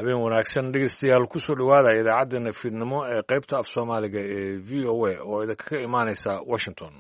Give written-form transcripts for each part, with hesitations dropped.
habeen wanaagsan dhegeystayaal kusoo dhowaada idaacaddeenna fiidnimo ee qaybta af soomaaliga ee v o a oo idinkaga imaanaysa washington.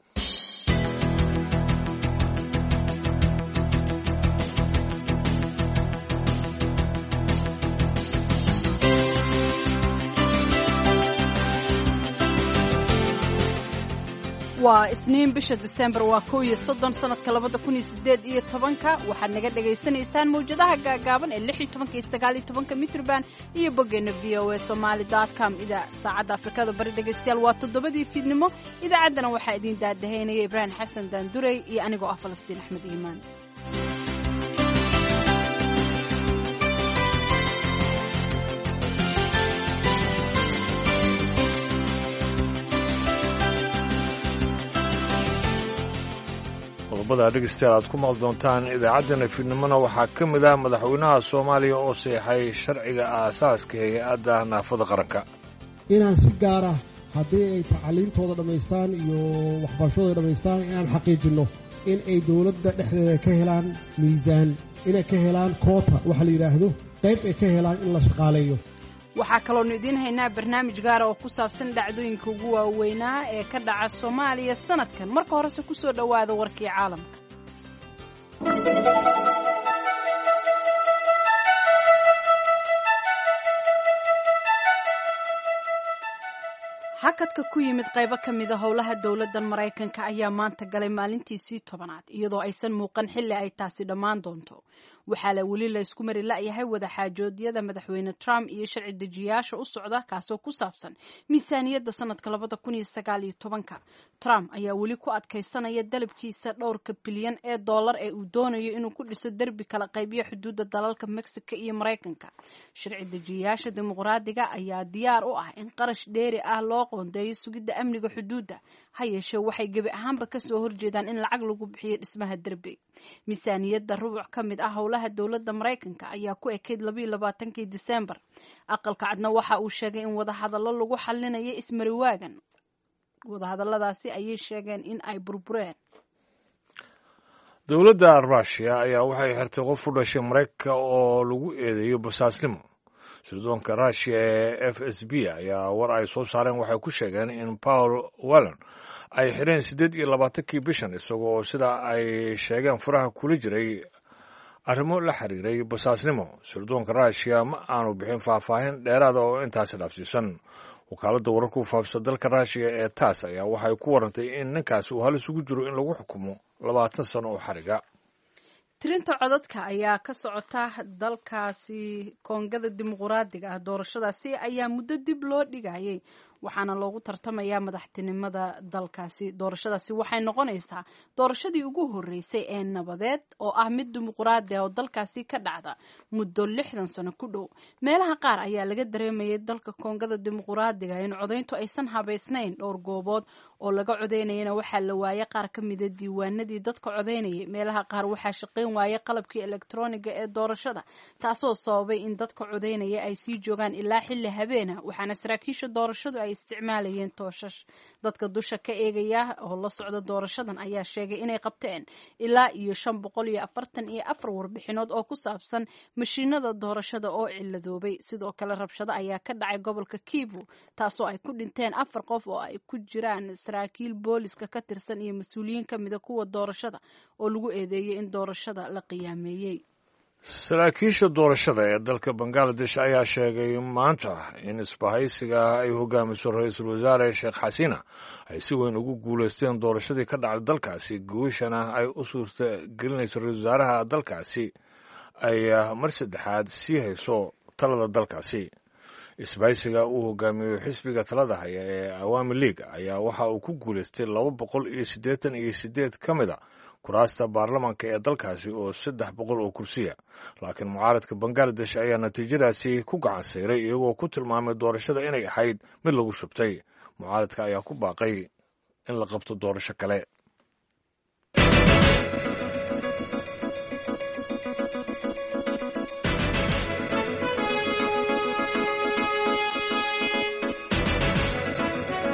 waa isniin bisha December waa 30 sanadka 2018 waxaad naga dhageysanaysaan mawjadaha gaagaaban ee 16 iyo 19 mitrban iyo bogeena voasomali.com ida saacada Afrikada bari dhageystayaal waa 7 fiidnimo idaacaddana waxaa idin daadaheynaya Ibrahim Xasan Daanduray iyo anigoo ah Falastiin Axmed Iimaan. qodobada dhegeystayaal aad ku maqli doontaan idaacaddeenna fiidnimona waxaa ka mid ah madaxweynaha Soomaaliya oo saxay sharciga aasaaska hay'adda naafada qaranka inaan si gaar ah haddii ay tacliintooda dhammaystaan iyo waxbarashadooda dhammaystaan inaan xaqiijinno in ay dowladda dhexdeeda ka helaan miisaan inay ka helaan koota waxa la yidhaahdo qayb ay ka helaan in la shaqaaleeyo. waxaa kaloonu idiin haynaa barnaamij gaara oo ku saabsan dhacdooyinka ugu waaweynaa ee ka dhaca Soomaaliya sanadkan. marka horese ku soo dhowaada warkii caalamka. hakadka ku yimid qaybo ka mid a howlaha dowladda Mareykanka ayaa maanta galay maalintiisii 10aad iyadoo aysan muuqan xilli ay taasi dhammaan doonto. waxaa la weli la isku mari la'yahay wada xaajoodyada madaxweyne Trump iyo sharci dejiyaasha u socda kaasoo ku saabsan miisaaniyadda sanadka 2019. Trump ayaa weli ku adkaysanaya dalabkiisa dhowrka bilyan ee dollar ee uu doonayo inuu ku dhiso derbi kala qaybiyo xuduudda dalalka Mexico iyo Mareykanka. sharci dejiyaasha dimuqraadiga ayaa diyaar u ah in qarash dheeri ah loo qoondeeyo sugidda amniga xuduudda, ha yeeshee waxay gebi ahaanba ka soo horjeedaan in lacag lagu bixiyo dhismaha derbi. miisaaniyadda rubuc ka mid ah howlaha dowladda Mareykanka ayaa ku ekeyd 22 December. aqalka cadna waxa uu sheegay in wadahadallo lagu xalinayo ismariwaagan. wadahadalladaasi ayay sheegeen in ay burbureen. dowladda Russia ayaa waxay xirtay qof u dhashay Mareykanka oo lagu eedeeyo basaasnimo. sirdoonka Russia ee FSB ayaa war ay soo saareen waxay ku sheegeen in Paul Whelan ay xireen 28 bishan isagoo sida ay sheegeen furaha kula jiray arrimo la xiriiray basaasnimo. sirdoonka Russia ma aanu bixin faahfaahin dheeraad ah oo intaas dhaafsiisan. wakaaladda wararka u faafisa dalka Russia ee TASS ayaa waxay ku warantay in ninkaasi uu halis ugu jiro in lagu xukumo 20 sano oo xariga. tirinta codadka ayaa ka socota dalkaasi Koongada Dimuqraadiga ah. doorashadaasi ayaa muddo dib loo dhigayay waxaana loogu tartamayaa madaxtinimada dalkaasi. doorashadaasi waxay noqonaysaa doorashadii ugu horeysay ee nabadeed oo ah mid dimuqraadi ah oo dalkaasi ka dhacda muddo 60 sano ku dhow. meelaha qaar ayaa laga dareemayay dalka Koongada Dimuqraadiga in codayntu aysan habeysnayn. dhowr goobood oo laga codeynayna waxaa la waayay qaar ka mid ah diiwaanadii dadka codeynayay. meelaha qaar waxaa shaqayn waayay qalabkii elektarooniga ee doorashada, taasoo sababay in dadka codeynaya ay sii joogaan ilaa xilli habeena. waxaana saraakiisha doorashadu ay isticmaalayeen tooshash. dadka dusha ka eegaya oo la socda doorashadan ayaa sheegay inay qabteen ilaa iyo 544 warbixinood oo ku saabsan mashiinada doorashada oo ciladoobay. sidoo kale rabshado ayaa ka dhacay gobolka Kivu taasoo ay ku dhinteen 4 qof oo ay ku jiraan saraakiil booliska ka tirsan iyo mas'uuliyiin ka mid ah kuwa doorashada oo lagu eedeeyay in doorashada la qiyaameeyay. saraakiisha doorashada ee dalka Bangladesh ayaa sheegay maanta in isbahaysiga ay hogaamiso ra'iisul wasaare Sheekh Xasiina ay si weyn ugu guuleysteen doorashadii ka dhacday dalkaasi. guushana ay u suurta gelinayso ra'iisul wasaaraha dalkaasi ay mar saddexaad sii hayso talada dalkaasi. isbahaysiga uu hogaamiyo xisbiga talada haya ee Awami League ayaa waxa uu ku guuleystay 288 ka mid ah kuraasta baarlamaanka ee dalkaasi oo 300 oo kursiya. laakiin mucaaradka Bangladesh ayaa natiijadaasi ku gacan sayray iyagoo ku tilmaamay doorashada inay ahayd mid lagu shubtay. mucaaradka ayaa ku baaqay in la qabto doorasho kale.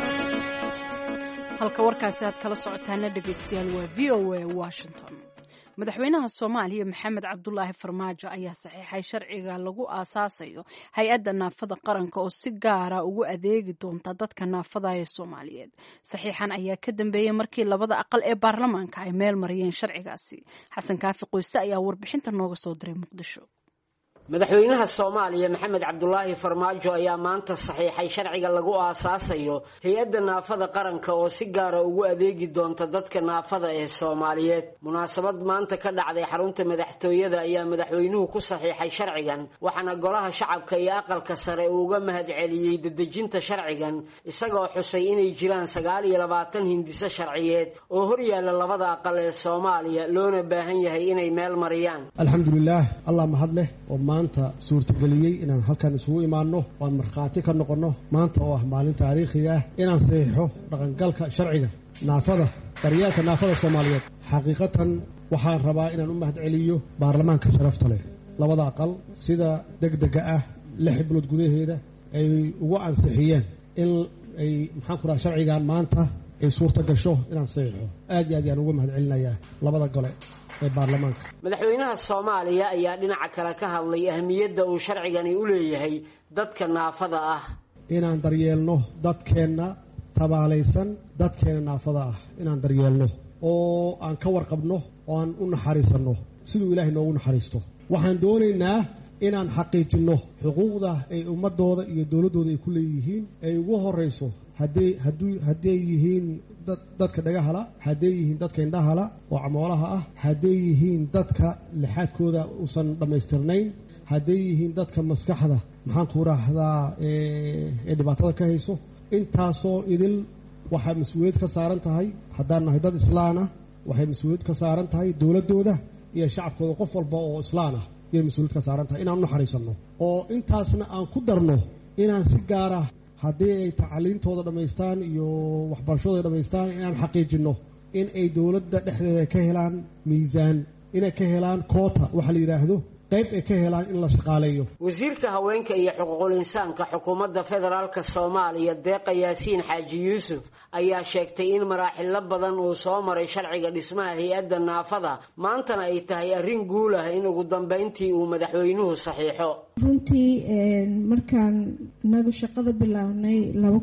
halka warkaasi aad kala socotaana dhegeystayaal waa VOA Washington. madaxweynaha Soomaaliya Maxamed Cabdullaahi Farmaajo ayaa saxiixay sharciga lagu aasaasayo hay'adda naafada qaranka oo si gaar ah ugu adeegi doonta dadka naafada ee Soomaaliyeed. Saxiixan ayaa ka dambeeyay markii labada aqal ee baarlamaanka ay meel mariyeen sharcigaasi. Xasan Kaafi Qoyste ayaa warbixinta nooga soo diray Muqdisho. madaxweynaha Soomaaliya Maxamed Cabdullaahi Farmaajo ayaa maanta saxiixay sharciga lagu aasaasayo hay'adda naafada qaranka oo si gaar ah ugu adeegi doonta dadka naafada ee Soomaaliyeed. Munaasabad maanta ka dhacday xarunta madaxtooyada ayaa madaxweynuhu ku saxiixay sharcigan, waxaana golaha shacabka iyo aqalka sare uga mahadceliyay dadejinta sharcigan, isagoo xusay inay jiraan 29 hindiso sharciyeed oo hor yaala labada aqal ee Soomaaliya loona baahan yahay inay meel mariyaan. alxamdulillaah allah mahad leh oo maanta suurtageliyay inaan halkan isugu imaanno oo markhaati ka noqonno maanta oo ah maalin taariikhi ah inaan saxiixo dhaqangalka sharciga naafada daryeelka naafada Soomaaliyeed. xaqiiqatan waxaan rabaa inaan u mahadceliyo baarlamaanka sharafta leh labada aqal sida degdega ah 6 bilood gudaheeda ay ugu ansixiyeen in ay maxaan ku rahaa sharcigan maanta ay suurta gasho inaan saxiixo. aad iyo aad ayaan ugu mahadcelinayaa labada gole ee baarlamaanka. madaxweynaha Soomaaliya ayaa dhinaca kale ka hadlay ahmiyadda uu sharcigani u leeyahay dadka naafada ah. inaan daryeelno dadkeena tabaalaysan dadkeena naafada ah inaan daryeelno oo aan ka warqabno oo aan u naxariisano siduu Ilaahay noogu naxariisto. waxaan doonaynaa inaan xaqiijino xuquuqda ay ummadooda iyo dawladooda ay ku leeyihiin ay ugu horeyso hadday yihiin dadka dhagahala, hadday yihiin dadka indhahala oo camoolaha ah, hadday yihiin dadka lixaadkooda uusan dhammaystirnayn, hadday yihiin dadka maskaxda maxaan ku raahdaa ee dhibaatada ka hayso. intaasoo idil waxay mas'uuliyad ka saaran tahay haddaan nahay dad islaan ah, waxay mas'uuliyad ka saaran tahay dawladooda iyo shacabkooda. qof walba oo islaan ah iyo mas'uuliyad ka saaran tahay inaan u naxariisano oo intaasna aan ku darno inaan si gaar ah haddii ay tacliintooda dhammaystaan iyo waxbarashadooda dhammaystaan inaan xaqiijino in ay dawladda dhexdeeda ka helaan miisaan, inay ka helaan koota waxa la yiraahdo qayb ay ka helaan in la shaqaaleeyo. wasiirka haweenka iyo xuquuqul insaanka xukuumadda federaalka Soomaaliya Deeqa Yaasiin Xaaji Yuusuf ayaa sheegtay in maraaxilo badan uu soo maray sharciga dhismaha hay'adda naafada, maantana ay tahay arrin guul ah in ugu dambeyntii uu madaxweynuhu saxiixo. runtii markaan nagu shaqada bilownay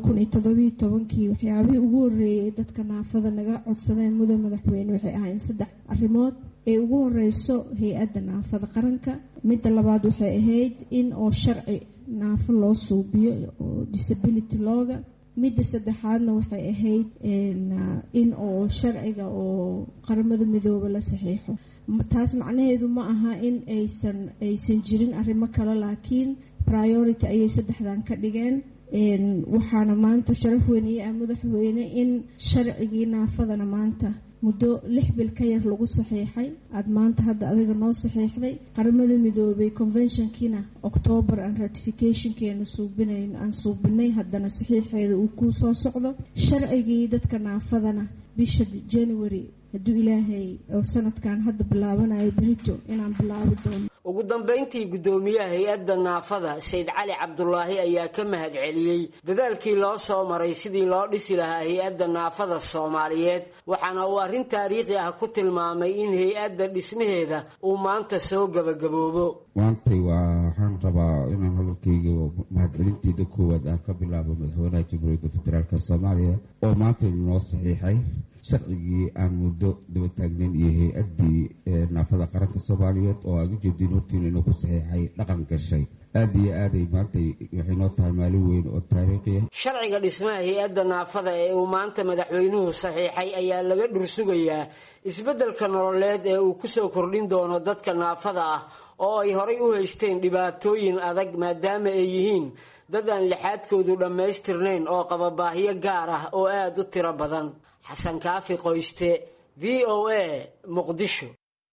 2017 waxyaabihii ugu horeeyay dadka naafada naga codsadeen mudan madaxweyne waxay ahaayeen 3 arrimood. ee ugu horeyso hay'adda naafada qaranka, midda labaad waxay ahayd in oo sharci naafo loo suubiyo oo disability looga, midda saddexaadna waxay ahayd in oo sharciga oo qaramada midooba la saxiixo. taas macnaheedu ma aha in aysan jirin arrimo kale, laakiin priority ayay 3dan ka dhigeen. waxaana maanta sharaf weyn iyo madaxweyne in sharcigii naafadana maanta muddo 6 bil ka yar lagu saxiixay. aad maanta hadda adiga noo saxiixday qaramada midoobay conventionkiina October and ratificationkeena aan suubinay, haddana saxiixeeda uu ku soo socdo. sharcigii dadka naafadana bisha January hadduu Ilaahay oo sanadkan hadda bilaabanayo berito inaan bilaabi doono. ugu dambeyntii gudoomiyaha hay'adda naafada Sayd Cali Cabdullaahi ayaa ka mahadceliyay dadaalkii loo soo maray sidii loo dhisi lahaa hay'adda naafada Soomaaliyeed, waxaana uu arrin taariikhi ah ku tilmaamay in hay'adda dhismaheeda uu maanta soo gabagaboobo. maanta waxaan rabaa inaan hadalkayga mahadcelinteeda koowaad aan ka bilaabo madaxweynaha Jamhuuriyadda Federaalka Soomaaliya oo maanta inoo saxiixay sharcigii aan muddo daba taagnayn iyo hay'addii naafada qaranka Soomaaliyeed oo aan ujeedin hortiin inuu ku saxiixay dhaqan gashay. aad iyo aad ay maanta waxay noo tahay maalin weyn oo taariikhi ah. sharciga dhismaha hay'adda naafada ee uu maanta madaxweynuhu saxiixay ayaa laga dhursugayaa isbeddelka nololeed ee uu ku soo kordhin doono dadka naafada ah oo ay horay u haysteen dhibaatooyin adag maadaama ay yihiin dad aan lixaadkoodu dhammaystirnayn oo qaba baahiyo gaar ah oo aad u tiro badan. Xasan Kaafi Qoyste, VOA, Muqdisho.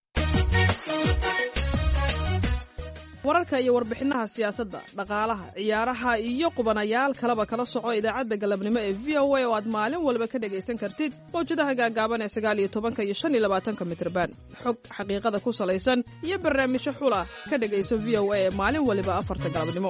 wararka iyo warbixinaha siyaasadda, dhaqaalaha, ciyaaraha iyo qubanayaal kaleba kala soco idaacadda galabnimo ee VOA oo aad maalin walba ka dhagaysan kartid mawjadaha gaagaaban ee 19 iyo 25 mitirban. xog xaqiiqada ku salaysan iyo barnaamijyo xula ka dhagayso VOA ee maalin waliba 4 galabnimo.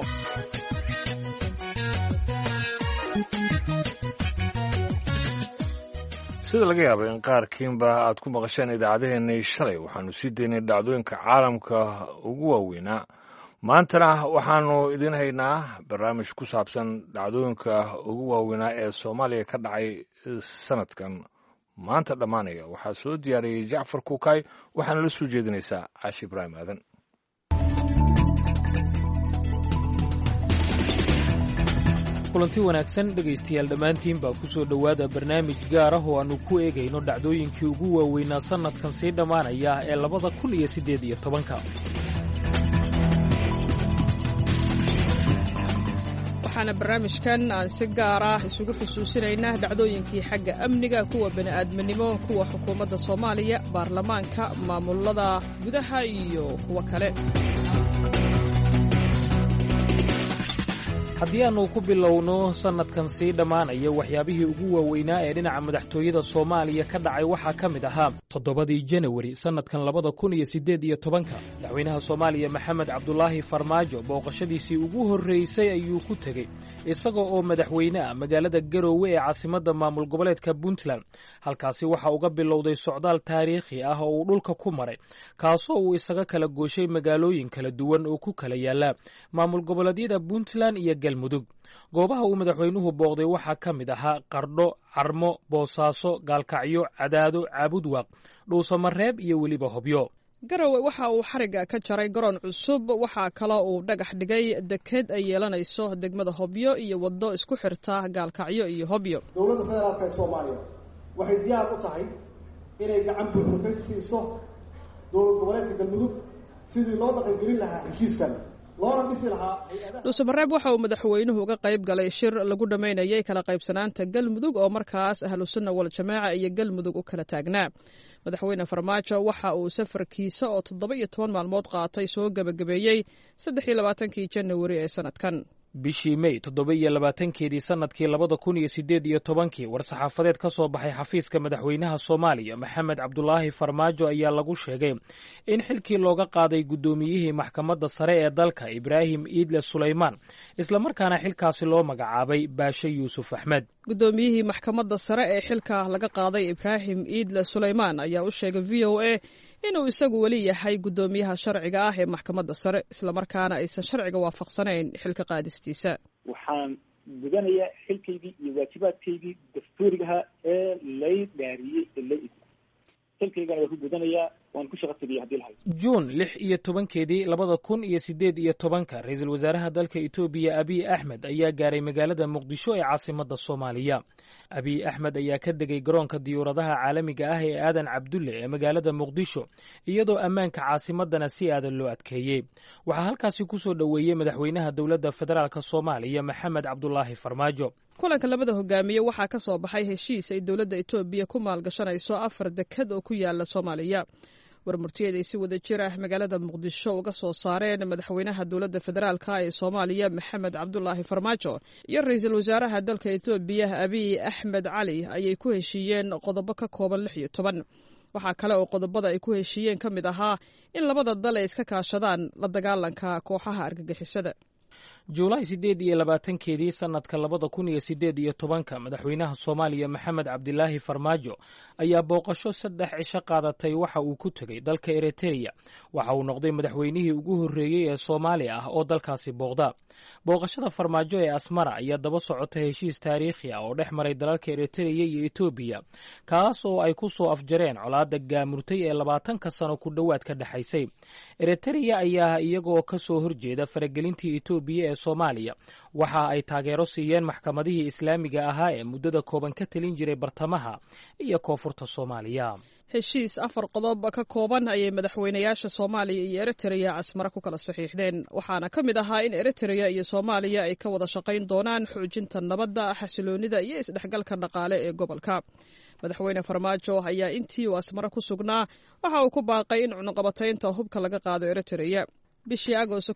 sida laga yaaba in qaarkiinba aad ku maqasheen idaacadeheennay shalay waxaanu sii daynay dhacdooyinka caalamka ugu waaweynaa maantana waxaanu idin haynaa barnaamij ku saabsan dhacdooyinka ugu waaweynaa ee soomaaliya ka dhacay sanadkan maanta dhammaanaya. waxaa soo diyaariyey jacfar kuukay waxaana la soo jeedinaysaa caashi ibraahim aadan. kulanti wanaagsan dhegaystayaal dhammaantiin baa ku soo dhowaada barnaamij gaar ah oo aannu ku eegayno dhacdooyinkii ugu waaweynaa sannadkan sii dhammaanaya ee 2018. waxaana barnaamijkan aan si gaar ah isugu xusuusinaynaa dhacdooyinkii xagga amniga, kuwa bini'aadminimo, kuwa xukuumadda Soomaaliya, baarlamaanka, maamulada gudaha iyo kuwa kale. haddii aannu ku bilowno sannadkan sii dhammaanaya waxyaabihii ugu waaweynaa ee dhinaca madaxtooyada Soomaaliya ka dhacay waxaa ka mid ahaa 7 Janawari sannadkan 2018 madaxweynaha Soomaaliya Maxamed Cabdulaahi Farmaajo booqashadiisii ugu horreysay ayuu ku tegey isagoo oo madaxweynaha magaalada Garowe ee caasimadda maamul goboleedka Puntland. halkaasi waxa uga bilowday socdaal taariikhi ah oo uu dhulka ku maray kaasoo uu isaga kala gooshay magaalooyin kala duwan oo ku kala yaala maamul goboleedyada Puntland iyo Galmudug. goobaha uu madaxweynuhu booqday waxaa ka mid ahaa Qardho, Carmo, Boosaaso, Gaalkacyo, Cadaado, Caabudwaaq, Dhuusamareeb iyo weliba Hobyo. Garowe waxa uu xariga ka jaray garoon cusub, waxaa kale uu dhagax dhigay deked ay yeelanayso degmada Hobyo iyo waddo isku xirta Gaalkacyo iyo Hobyo. dowladda federaalka ee Soomaaliya waxay diyaar u tahay inay gacan buuxda ka siiso dowlad goboleedka Galmudug sidii loo dhaqangelin lahaa heshiiskan. dhuusamareeb waxa uu madaxweynuhu uga qayb galay shir lagu dhammaynayay kala qaybsanaanta Galmudug oo markaas ahlu sunna wal jamaaca iyo Galmudug u kala taagnaa. madaxweyne Farmaajo waxa uu safarkiisa oo 17 maalmood qaatay soo gabagabeeyey 23 Janawari ee sanadkan. bishii May 27 sanadkii 2018 war-saxaafadeed ka soo baxay xafiiska madaxweynaha Soomaaliya Maxamed Cabdulaahi Farmaajo ayaa lagu sheegay in xilkii looga qaaday gudoomiyihii maxkamadda sare ee dalka Ibraahim Iidle Suleymaan isla markaana xilkaasi loo magacaabay Baashe Yuusuf Axmed. gudoomiyihii maxkamadda sare ee xilka laga qaaday Ibraahim Iidle Suleymaan ayaa u sheegay VOA inuu isagu weli yahay gudoomiyaha sharciga ah ee maxkamadda sare isla markaana aysan sharciga waafaqsanayn xilka qaadistiisa. waxaan gudanayaa xilkaygii iyo waajibaadkaygii dastuurigaha ee lay dhaariyey xilkaygana waan ku gudanayaa, waan ku shaqo tagay haddii lahayd. Juun 16 2018 ra'iisul wasaaraha dalka Itoobiya Abiy Ahmed ayaa gaaray magaalada Muqdisho ee caasimadda Soomaaliya. Abiy Ahmed ayaa ka degay garoonka diyaaradaha caalamiga ah ee Aadan Cabdulle ee magaalada Muqdisho iyadoo ammaanka caasimadana si aadan loo adkeeyey. waxaa halkaasi ku soo dhoweeyey madaxweynaha dowladda federaalka Soomaaliya Maxamed Cabdulaahi Farmaajo. kulanka labada hogaamiye waxaa ka soo baxay heshiis ay dowladda Itoobiya ku maalgashanayso 4 deked oo ku yaala Soomaaliya. warmurtiyeed ay si wada jir ah magaalada Muqdisho uga soo saareen madaxweynaha dowladda federaalka ee Soomaaliya Maxamed Cabdulaahi Farmaajo iyo ra'iisul wasaaraha dalka Itoobiya Abiy Ahmed Cali ayay ku heshiiyeen qodobo ka kooban 16. waxaa kale oo qodobada ay ku heshiiyeen ka mid ahaa in labada dal ay iska kaashadaan la dagaalanka kooxaha argagixisada. Juulaay 28 sanadka 2018 madaxweynaha Soomaaliya Maxamed Cabdulaahi Farmaajo ayaa booqasho 3 cisho qaadatay waxa uu ku tagay dalka Eritrea. waxa uu noqday madaxweynihii ugu horreeyay ee Soomaali ah oo dalkaasi booqda. booqashada Farmaajo ee Asmara ayaa daba socotay heshiis taariikhi ah oo dhex maray dalalka Eritrea iyo Itoobiya kaas oo ay ku soo afjareen colaadda gaamurtay ee 20 sano ku dhowaad ka dhaxaysay. Eritrea ayaa iyagoo ka soo horjeeda faragelintii Itoobiya ee Soomaaliya waxa ay taageero siiyeen maxkamadihii islaamiga ahaa ee muddada kooban ka talin jiray bartamaha iyo koonfurta Soomaaliya. heshiis 4 qodob ka kooban ayay madaxweynayaasha Soomaaliya iyo Eritrea Asmara ku kala saxiixdeen, waxaana ka mid ahaa in Eritrea iyo Soomaaliya ay ka wada shaqayn doonaan xoojinta nabadda, xasiloonida iyo isdhexgalka dhaqaale ee gobolka. madaxweyne Farmaajo ayaa intii uu Asmara ku sugnaa waxa uu ku baaqay in cunaqabataynta hubka laga qaado Eritrea. bishii Agoosto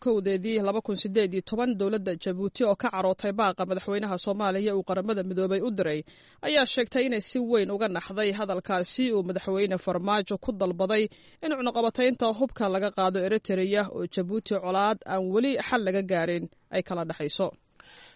2018 dowladda Jabuuti oo ka carootay baaqa madaxweynaha Soomaaliya uu qaramada midoobay u diray ayaa sheegtay inay si weyn uga naxday hadalkaasi uu madaxweyne Farmaajo ku dalbaday in cunaqabataynta hubka laga qaado Eritrea oo Jabuuti colaad aan weli xal laga gaarin ay kala dhaxayso.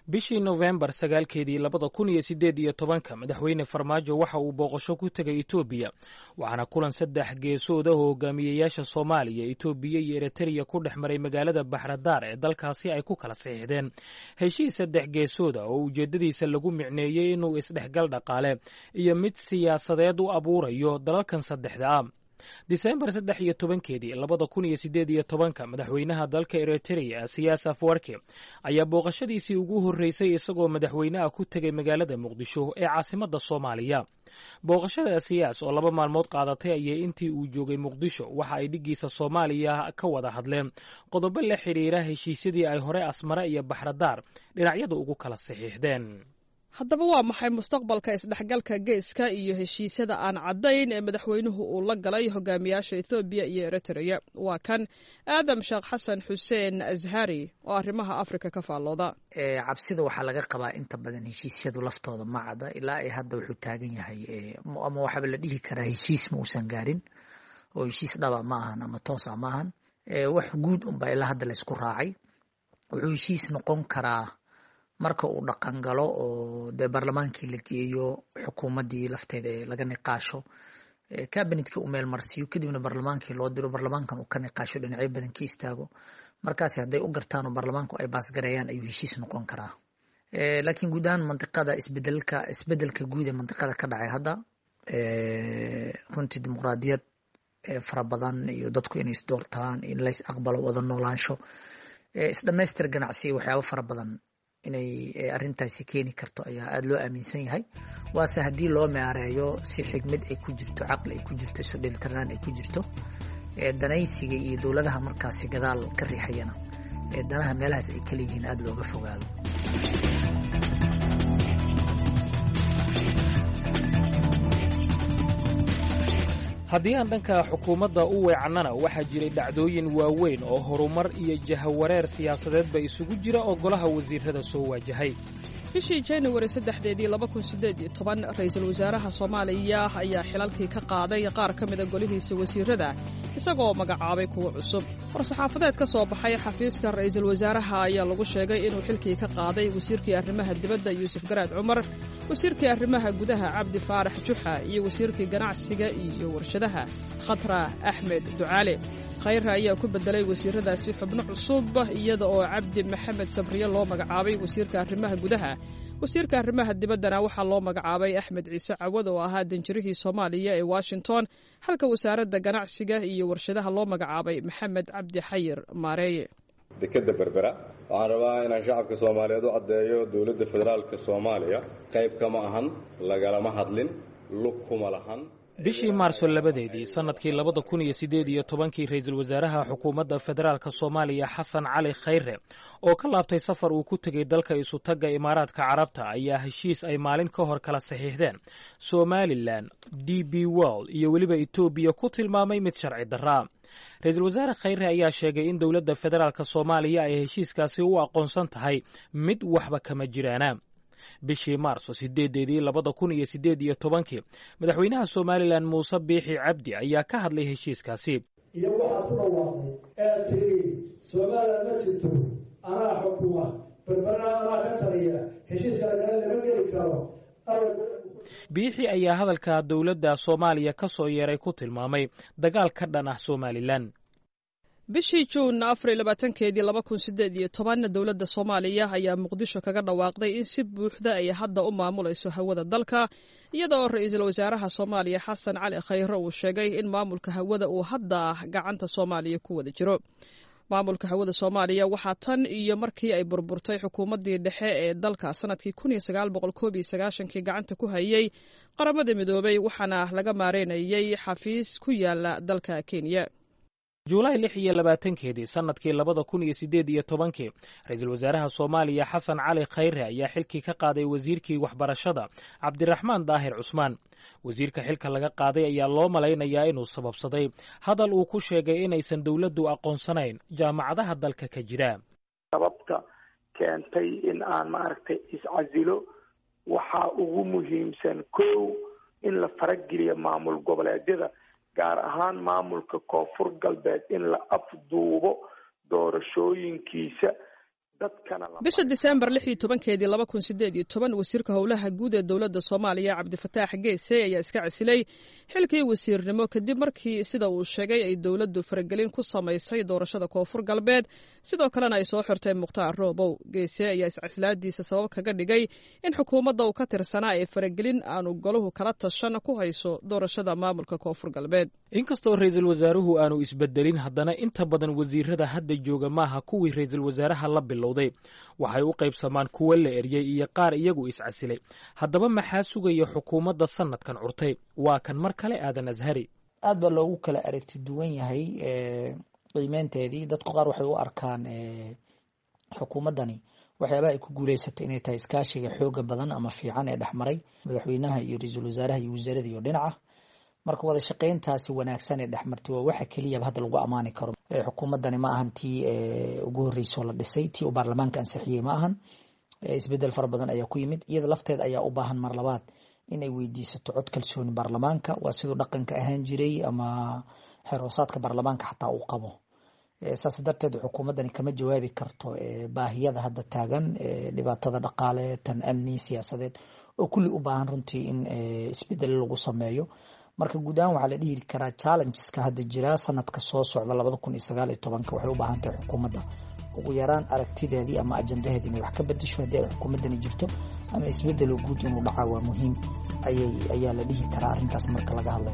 bishii Novembar 9keedii 2018 madaxweyne Farmaajo waxa uu booqasho ku tagay Itoobiya waxaana kulan 3 geesood ah oo hogaamiyayaasha Soomaaliya, Itoobiya iyo Eritrea ku dhexmaray magaalada Baxradaar ee dalkaasi ay ku kala saxiixdeen heshiis 3 geesood ah oo ujeedadiisa lagu micneeyay inuu isdhexgal dhaqaale iyo mid siyaasadeed u abuurayo dalalkan saddexda ah. December 13keedii 2018 madaxweynaha dalka Eritrea Siyaas Afwerki ayaa booqashadiisii ugu horeysay isagoo madaxweynaha ku tagay magaalada Muqdisho ee caasimadda Soomaaliya. Booqashada Siyaas oo 2 maalmood qaadatay ayay intii uu joogay Muqdisho waxa ay dhigiisa Soomaaliya ka wada hadleen qodobo la xiriira heshiisyadii ay hore Asmara iyo Baxradaar dhinacyadu ugu kala saxiixdeen. haddaba waa maxay mustaqbalka isdhexgalka geeska iyo heshiisyada aan caddayn ee madaxweynuhu uu la galay hogaamiyaasha Ethiopia iyo Eritrea? Waa kan Aadam Sheekh Xasan Xuseen Azhari oo arrimaha Afrika ka faallooda. Cabsida waxaa laga qabaa inta badan heshiisyadu laftooda ma cadda ilaa ay hadda wuxuu taagan yahay ama waxaa la dhihi karaa heshiis ma uusan gaarin oo heshiis dhaba ma ahan ama toos ma ahan wax guud un baa ilaa hadda la isku raacay. Wuxuu heshiis noqon karaa marka uu dhaqan galo oo de baarlamaankii la geeyo xukuumadii lafteeda laga niqaasho cabinetka uu meel marsiyo kadibna baarlamaankii loo diro baarlamaankan uu ka niqaasho dhinacyo badan ka istaago markaas haday u gartaan oo baarlamaanku ay baasgareeyaan ayuu heshiis noqon karaa. Laakiin guud ahaan mantiqada isbedelka guud ee mantiqada ka dhacay hadda runtii dimuqraadiyad fara badan iyo dadku inay is doortaan in la is aqbalo wada noolaansho isdhamaystir ganacsi waxyaabo fara badan inay arrintaasi keeni karto ayaa aad loo aaminsan yahay. waase haddii loo maareeyo si xigmad ay ku jirto, caqli ay ku jirto, soo dheelitirnaan ay ku jirto, danaysiga iyo dowladaha markaasi gadaal ka riixayana danaha meelahaas ay kala yihiin aad looga fogaado. haddii aan dhanka xukuumadda u weecannana waxaa jiray dhacdooyin waaweyn oo horumar iyo jahawareer siyaasadeedba isugu jira oo golaha wasiirrada soo waajahay. bishii January 3, 2018 ra'iisul wasaaraha Soomaaliya ayaa xilalkii ka qaaday qaar ka mid ah golihiisa wasiirrada isagoo magacaabay kuwa cusub. War-saxaafadeed ka soo baxay xafiiska ra'iisul wasaaraha ayaa lagu sheegay inuu xilkii ka qaaday wasiirkii arrimaha dibadda Yuusuf Garaad Cumar, wasiirkii arrimaha gudaha Cabdi Faarax Juxa iyo wasiirkii ganacsiga iyo warshadaha Khatra Axmed Ducaale. Khayra ayaa ku bedelay wasiirradaasi xubno cusub iyada oo Cabdi Maxamed Sabriye loo magacaabay wasiirka arrimaha gudaha. wasiirka arrimaha dibaddana waxaa loo magacaabay Axmed Ciise Cawad oo ahaa danjirihii Soomaaliya ee Washington, halka wasaaradda ganacsiga iyo warshadaha loo magacaabay Maxamed Cabdi Xayir Maareeye. dekada berbera waxaan rabaa inaan shacabka Soomaaliyeed u caddeeyo dowladda federaalka Soomaaliya qayb kama ahan, lagalama hadlin, lug kuma lahan. bishii Maarso 2 sanadkii 2018 ra'iisul wasaaraha xukuumadda federaalka Soomaaliya Xasan Cali Khayre oo ka laabtay safar uu ku tagay dalka isu tagga Imaaraadka Carabta ayaa heshiis ay maalin ka hor kala saxiixdeen Somaliland, DP World iyo weliba Itoobiya ku tilmaamay mid sharci darra. ra'iisul wasaare Khayre ayaa sheegay in dowladda federaalka Soomaaliya ay heshiiskaasi u aqoonsan tahay mid waxba kama jiraana. bishii Maarso 8, 2018 madaxweynaha Somaliland Muuse Biixi Cabdi ayaa ka hadlay heshiiskaasi. iyo waxaad ku dhawaaqday tiri Somaliland ma jirto, anaa xukuma, berbera anaa ka taliya, heshiiska lagama geli karo. Biixi ayaa hadalka dowladda Soomaaliya ka soo yeeray ku tilmaamay dagaal ka dhan ah Somaliland. bishii Juun 24, 2018 dowladda Soomaaliya ayaa Muqdisho kaga dhawaaqday in si buuxda ay hadda u maamulayso hawada dalka, iyadoo ra'iisul wasaaraha Soomaaliya Xasan Cali Khayre uu sheegay in maamulka hawada uu hadda gacanta Soomaaliya ku wada jiro. maamulka hawada Soomaaliya waxaa tan iyo markii ay burburtay xukuumaddii dhexe ee dalka sanadkii 1991 gacanta ku hayay qaramada midoobay, waxaana laga maareynayay xafiis ku yaala dalka Kenya. Juulaay 26 sanadkii 2018 ra'iisul wasaaraha Soomaaliya Xasan Cali Khayre ayaa xilkii ka qaaday wasiirkii waxbarashada Cabdiraxmaan Daahir Cusmaan. wasiirka xilka laga qaaday ayaa loo malaynayaa inuu sababsaday hadal uu ku sheegay inaysan dowladdu aqoonsanayn jaamacadaha dalka ka jira. sababta keentay in aan iscasilo waxa ugu muhiimsan kow in la farageliyo maamul goboleedyada, gaar ahaan maamulka Koonfur Galbeed in la afduubo doorashooyinkiisa bisha Diseembar 16keedii 2018 wasiirka howlaha guud ee dowladda Soomaaliya Cabdifataax Geese ayaa iska casilay xilkii wasiirnimo kadib markii sida uu sheegay ay dowladdu faragelin ku samaysay doorashada Koonfur Galbeed sidoo kalena ay soo xirtay Mukhtaar Roobow. Geese ayaa iscasilaadiisa sabab kaga dhigay in xukuumadda uu ka tirsanaa ee faragelin aanu goluhu kala tashan ku hayso doorashada maamulka Koonfur Galbeed. Inkastoo ra'iisul wasaaruhu aanu isbedelin haddana inta badan wasiirada hadda jooga maaha kuwii ra'iisul wasaaraha la bilowday waxay u qaybsamaan kuwa la eryay iyo qaar iyagu iscasilay. Haddaba maxaa sugaya xukuumadda sanadkan curtay? Waa kan mar kale Aadan Ashari. aad baa loogu kala aragti duwan yahay qiimeynteedii. dadku qaar waxay u arkaan xukuumaddani waxyaabaha ay ku guuleysatay inay tahay iskaashiga xooga badan ama fiican ee dhexmaray madaxweynaha iyo ra'iisul wasaaraha iyo wasaaradda iyo dhinaca. marka wada shaqeyntaasi wanaagsan ee dhexmartay waa waxa kaliya hadda lagu amaani karo. xukuumaddani ma ahan tii ugu horreysay la dhisay, tii uu baarlamaanka ansixiyay ma ahan. isbedel fara badan ayaa ku yimid. iyada lafteeda ayaa u baahan mar labaad inay weydiisato cod kalsooni baarlamaanka. waa sidoo dhaqanka ahaan jiray ama xeroosaadka baarlamaanka xataa uu qabo. saas darteed xukuumaddani kama jawaabi karto baahiyada hadda taagan, dhibaatada dhaqaale, tan amni, siyaasadeed oo kulli u baahan runtii in isbedel lagu sameeyo. marka guud ahaan waxaa la dhihi karaa challengeska hadda jira sanadka soo socda 2019 waxay u baahan tahay xukuumadda ugu yaraan aragtideedii ama ajandaheedii inay wax ka bedesho. haddii ay xukuumaddani jirto ama isbedelo guud inuu dhacaa waa muhiim ayaa la dhihi karaa arrintaas marka laga hadlayo.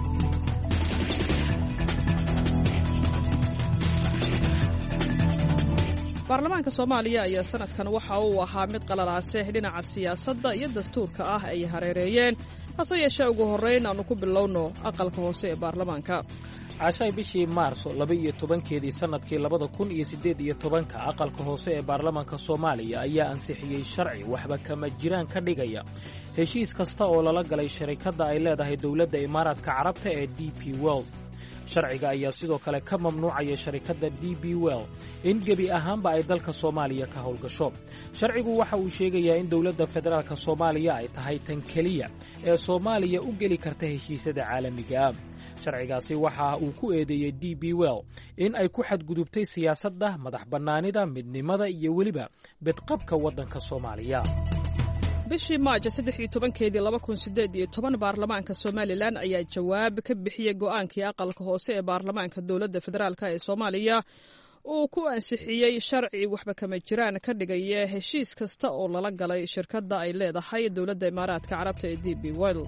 baarlamaanka Soomaaliya ayaa sanadkan waxa uu ahaa mid qalalaasay dhinaca siyaasadda iyo dastuurka ah ay hareereeyeen. hase yeeshee ugu horreyn aanu ku bilowno aqalka hoose ee baarlamaanka. cashay bishii Maarso 12keedii sanadkii 2018 aqalka hoose ee baarlamaanka Soomaaliya ayaa ansixiyay sharci waxba kama jiraan ka dhigaya heshiis kasta oo lala galay shirkadda ay leedahay dowladda Imaaraadka Carabta ee DP World. sharciga ayaa sidoo kale ka mamnuucaya shirkadda DP World in gebi ahaanba ay dalka Soomaaliya ka howlgasho. sharcigu waxa uu sheegayaa in dowladda federaalka Soomaaliya ay tahay tan kaliya ee Soomaaliya u geli karta heshiisyada caalamiga ah. sharcigaasi waxa uu ku eedeeyay DP World in ay ku xadgudubtay siyaasadda madax bannaanida, midnimada iyo weliba badqabka waddanka Soomaaliya. bishii Maajo 13keedii 2018 baarlamaanka Somaliland ayaa jawaab ka bixiyay go'aankii aqalka hoose ee baarlamaanka dowladda federaalka ee Soomaaliya uu ku ansixiyay sharci waxba kama jiraan ka dhigaya heshiis kasta oo lala galay shirkadda ay leedahay dowladda Imaaraadka Carabta ee DP World.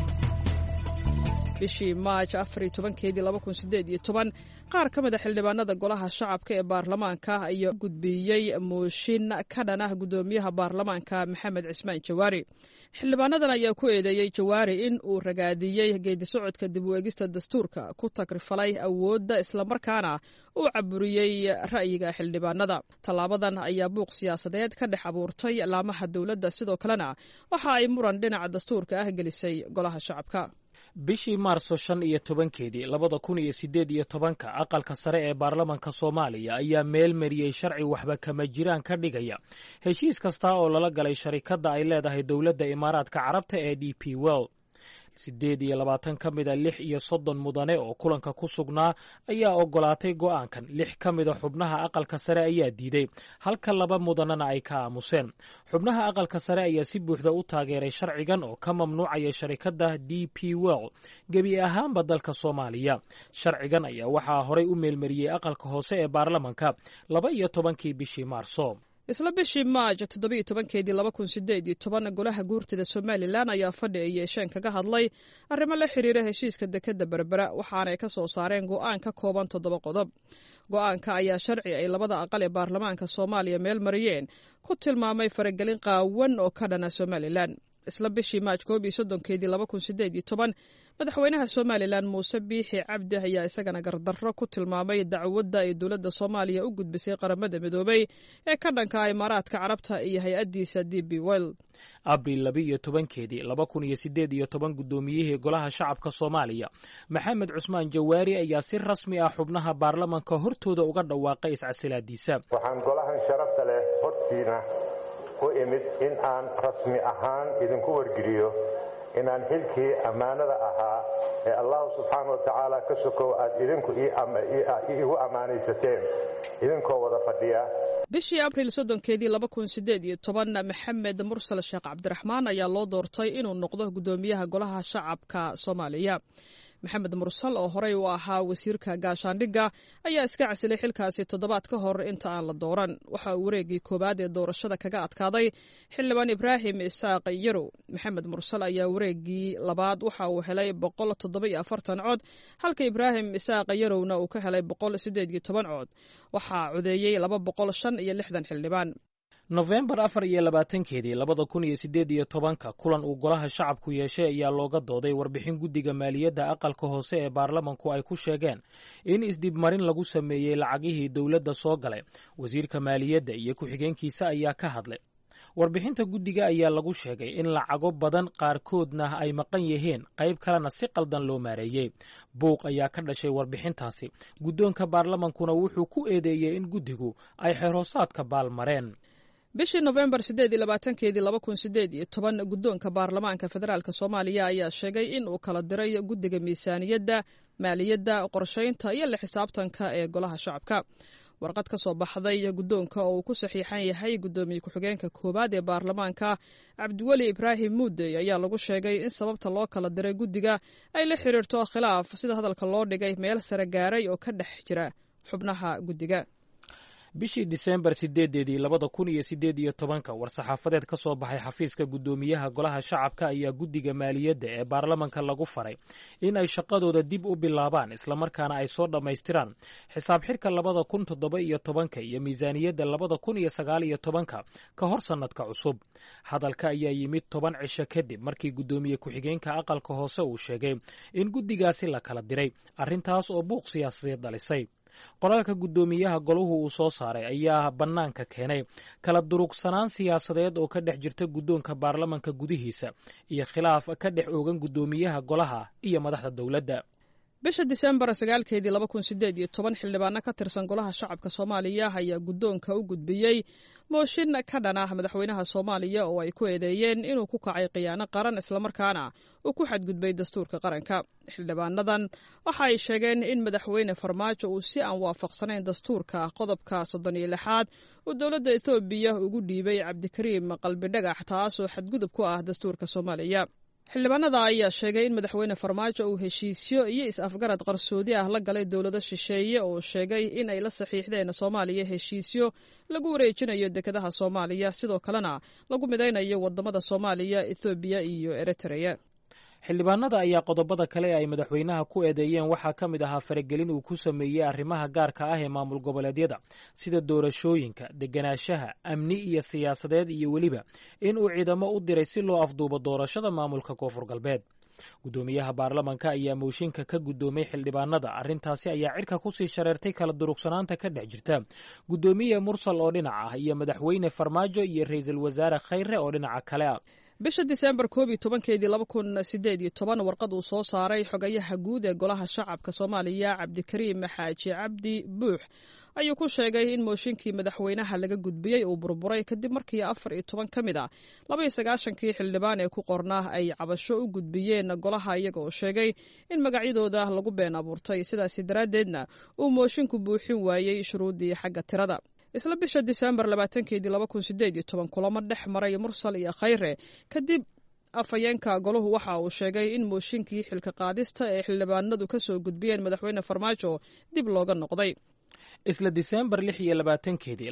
bishii Maajo 14keedii 2018 qaar ka mid ah xildhibaanada golaha shacabka ee baarlamaanka ayaa gudbiyay mooshin ka dhan ah gudoomiyaha baarlamaanka Maxamed Cismaan Jawaari. xildhibaanadan ayaa ku eedeeyay Jawaari in uu ragaadiyay geedi socodka dib u eegista dastuurka, ku takrifalay awoodda isla markaana uu caburiyay ra'yiga xildhibaanada. Tallaabadan ayaa buuq siyaasadeed ka dhex abuurtay laamaha dowladda, sidoo kalena waxa ay muran dhinaca dastuurka ah gelisay golaha shacabka. bishii Maarso 15keedii 2018 aqalka sare ee baarlamaanka Soomaaliya ayaa meel mariyay sharci waxba kama jiraan ka dhigaya heshiis kasta oo lala galay shirkadda ay leedahay dowladda Imaaraadka Carabta ee DP World. 28 ka mid ah 36 mudane oo kulanka ku sugnaa ayaa ogolaatay go'aankan. 6 ka mid ah xubnaha aqalka sare ayaa diiday, halka 2 mudanana ay ka aamuseen. xubnaha aqalka sare ayaa si buuxda u taageeray sharcigan oo ka mamnuucaya shirkadda DP World gebi ahaanba dalka Soomaaliya. sharcigan ayaa waxaa horay u meelmariyay aqalka hoose ee baarlamaanka 12kii bishii Maarso. isla bishii Maajo 17keedii 2018 golaha guurtida Somaliland ayaa fadhi ay yeesheen kaga hadlay arrimo la xiriira heshiiska dekedda Berbera, waxaana ay ka soo saareen go'aan ka kooban 7 qodob. go'aanka ayaa sharci ay labada aqal ee baarlamaanka Soomaaliya meel mariyeen ku tilmaamay faragelin qaawan oo ka dhana Somaliland. isla bishii Maajo 31keedii 2018 madaxweynaha Somaliland Muuse Biixi Cabdi ayaa isagana gardarro ku tilmaamay dacwadda ay dowladda Soomaaliya u gudbisay qaramada midoobay ee ka dhanka Imaaraadka Carabta iyo hay'adiisa DP World. Abriil 12keedii 2018 gudoomiyihii golaha shacabka Soomaaliya Maxamed Cusmaan Jawaari ayaa si rasmi ah xubnaha baarlamaanka hortooda uga dhawaaqay iscasilaadiisa. waxaan golahan sharafta leh hortiina u imid in aan rasmi ahaan idinku wargeliyo inaan xilkii ammaanada ahaa ee allahu subxaana wa tacaala ka sokow aad idinku iigu ammaanaysateen idinkoo wada fadhiya. bishii abriil 30keedii 2018 maxamed mursal sheekh cabdiraxmaan ayaa loo doortay inuu noqdo guddoomiyaha golaha shacabka Soomaaliya. maxamed mursal oo horey u ahaa wasiirka gaashaandhigga ayaa iska casilay xilkaasi toddobaad ka hor inta aan la dooran. waxa uu wareegii koowaad ee doorashada kaga adkaaday xildhibaan Ibraahim Isaaq Yarow. maxamed mursal ayaa wareegii labaad waxa uu helay 147 cod halka Ibraahim Isaaq Yarowna uu ka helay 118 cod. waxaa codeeyay 265 xildhibaan. November 24keedii 2018 kulan uu golaha shacabku yeeshay ayaa looga dooday warbixin guddiga maaliyadda aqalka hoose ee baarlamanku ay ku sheegeen in isdibmarin lagu sameeyey lacagihii dowladda soo galay. wasiirka maaliyadda iyo ku-xigeenkiisa ayaa ka hadlay. warbixinta guddiga ayaa lagu sheegay in lacago badan qaarkoodna ay maqan yihiin, qayb kalena si qaldan loo maareeyey. buuq ayaa ka dhashay warbixintaasi. guddoonka baarlamankuna wuxuu ku eedeeyey in guddigu ay xeerhoosaadka baalmareen. bishii November 28keedii 2018 guddoonka baarlamaanka federaalka Soomaaliya ayaa sheegay in uu kala diray guddiga miisaaniyadda, maaliyadda, qorsheynta iyo la xisaabtanka ee golaha shacabka. warqad ka soo baxday guddoonka oo uu ku saxiixan yahay guddoomiye ku-xigeenka koowaad ee baarlamaanka Cabdiweli Ibraahim Muudey ayaa lagu sheegay in sababta loo kala diray guddiga ay la xiriirto khilaaf sida hadalka loo dhigay meel sare gaaray oo ka dhex jira xubnaha guddiga. bishii December 8keedii 2018 war-saxaafadeed ka soo baxay xafiiska guddoomiyaha golaha shacabka ayaa guddiga maaliyadda ee baarlamanka lagu faray in ay shaqadooda dib u bilaabaan islamarkaana ay soo dhammaystiraan xisaab xirka 2017 iyo miisaaniyadda 2019 ka hor sannadka cusub. hadalka ayaa yimid 10 cisho kadib markii guddoomiye ku-xigeenka aqalka hoose uu sheegay in guddigaasi la kala diray, arrintaas oo buuq siyaasadeed dhalisay. qoraalka guddoomiyaha goluhu uu soo saaray ayaa bannaanka keenay kala durugsanaan siyaasadeed oo ka dhex jirta guddoonka baarlamanka gudihiisa iyo khilaaf ka dhex oogan guddoomiyaha golaha iyo madaxda dowladda. bisha December 9keedii 2018 xildhibaano ka tirsan golaha shacabka Soomaaliya ayaa guddoonka u gudbiyey mooshin ka dhan ah madaxweynaha Soomaaliya oo ay ku eedeeyeen inuu ku kacay khiyaano qaran islamarkaana uu ku xadgudbay dastuurka qaranka. xildhibaanadan waxa ay sheegeen in madaxweyne Farmaajo uu si aan waafaqsanayn dastuurka qodobka 36 uu dowladda Itoobiya ugu dhiibay Cabdikariim Qalbidhagax, taasoo xadgudub ku ah dastuurka Soomaaliya. xildhibaanada ayaa sheegay in madaxweyne Farmaajo uu heshiisyo iyo is-afgarad qarsoodi ah la galay dowlado shisheeye oo sheegay in ay la saxiixdeen Soomaaliya heshiisyo lagu wareejinayo dekedaha Soomaaliya, sidoo kalena lagu midaynayo wadamada Soomaaliya, Itoobiya iyo Eritrea. xildhibaanada ayaa qodobada kale ay madaxweynaha ku eedeeyeen waxaa ka mid ahaa faragelin uu ku sameeyey arrimaha gaarka ah ee maamul goboleedyada sida doorashooyinka, deganaanshaha, amni iyo siyaasadeed, iyo weliba in uu ciidamo u diray si loo afduubo doorashada maamulka koonfur galbeed. guddoomiyaha baarlamanka ayaa mooshinka ka guddoomay xildhibaanada. arrintaasi ayaa cirka kusii shareertay kala durugsanaanta ka dhex jirta guddoomiye mursal oo dhinac ah iyo madaxweyne Farmaajo iyo ra'iisul wasaare Khayre oo dhinaca kale ah. bisha December 12keedii 2018 warqad uu soo saaray xogayaha guud ee golaha shacabka Soomaaliya Cabdikariim Xaaji Cabdi Buux ayuu ku sheegay in mooshinkii madaxweynaha laga gudbiyey uu burburay kadib markii 14 ka mid ah 29kii xildhibaan ee ku qornaa ay cabasho u gudbiyeen golaha iyaga oo sheegay in magacyadooda lagu been abuurtay, sidaas daraaddeedna uu moosinku buuxin waayey shuruudii xagga tirada. isla bisha December 20keedii 2018 kulamo dhex maray Mursal iyo Khayre kadib afayeenka goluhu waxa uu sheegay in mooshinkii xilka qaadista ee xildhibaanadu ka soo gudbiyeen madaxweyne Farmaajo dib looga noqday. isla December 26keedii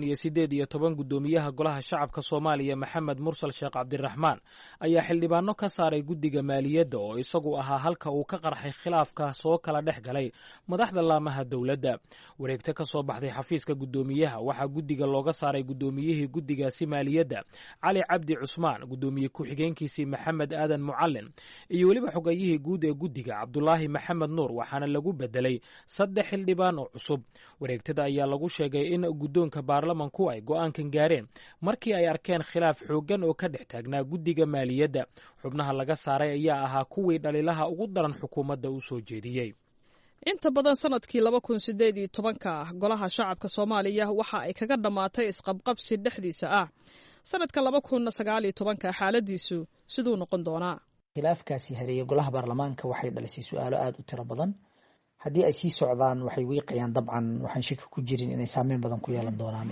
2018 guddoomiyaha golaha shacabka Soomaaliya Maxamed Mursal Sheekh Cabdiraxmaan ayaa xildhibaano ka saaray guddiga maaliyadda oo isagu ahaa halka uu ka qarxay khilaafka soo kala dhex galay madaxda laamaha dowladda. wareegta ka soo baxday xafiiska guddoomiyaha waxaa guddiga looga saaray guddoomiyihii guddigaasi maaliyadda Cali Cabdi Cusmaan, guddoomiye ku-xigeenkiisii Maxamed Aadan Mucallin iyo weliba xogayihii guud ee guddiga Cabdulaahi Maxamed Nuur, waxaana lagu bedelay 3 xildhibaan oo cusub. wareegtada ayaa lagu sheegay in guddoonka baarlamanku ay go'aankan gaareen markii ay arkeen khilaaf xooggan oo ka dhex taagnaa guddiga maaliyadda. xubnaha laga saaray ayaa ahaa kuwii dhaliilaha ugu daran xukuumadda u soo jeediyey. inta badan sanadkii 2018 golaha shacabka Soomaaliya waxa ay kaga dhamaatay isqabqabsi dhexdiisa ah. sanadka 2019 xaaladiisu siduu noqon doonaa. khilaafkaasi hareeyay golaha baarlamaanka waxay dhalisay su-aalo aada u tiro badan. haddii ay sii socdaan waxay wiiqayaan dabcan waxaan shaki ku jirin inay saameyn badan ku yeelan doonaan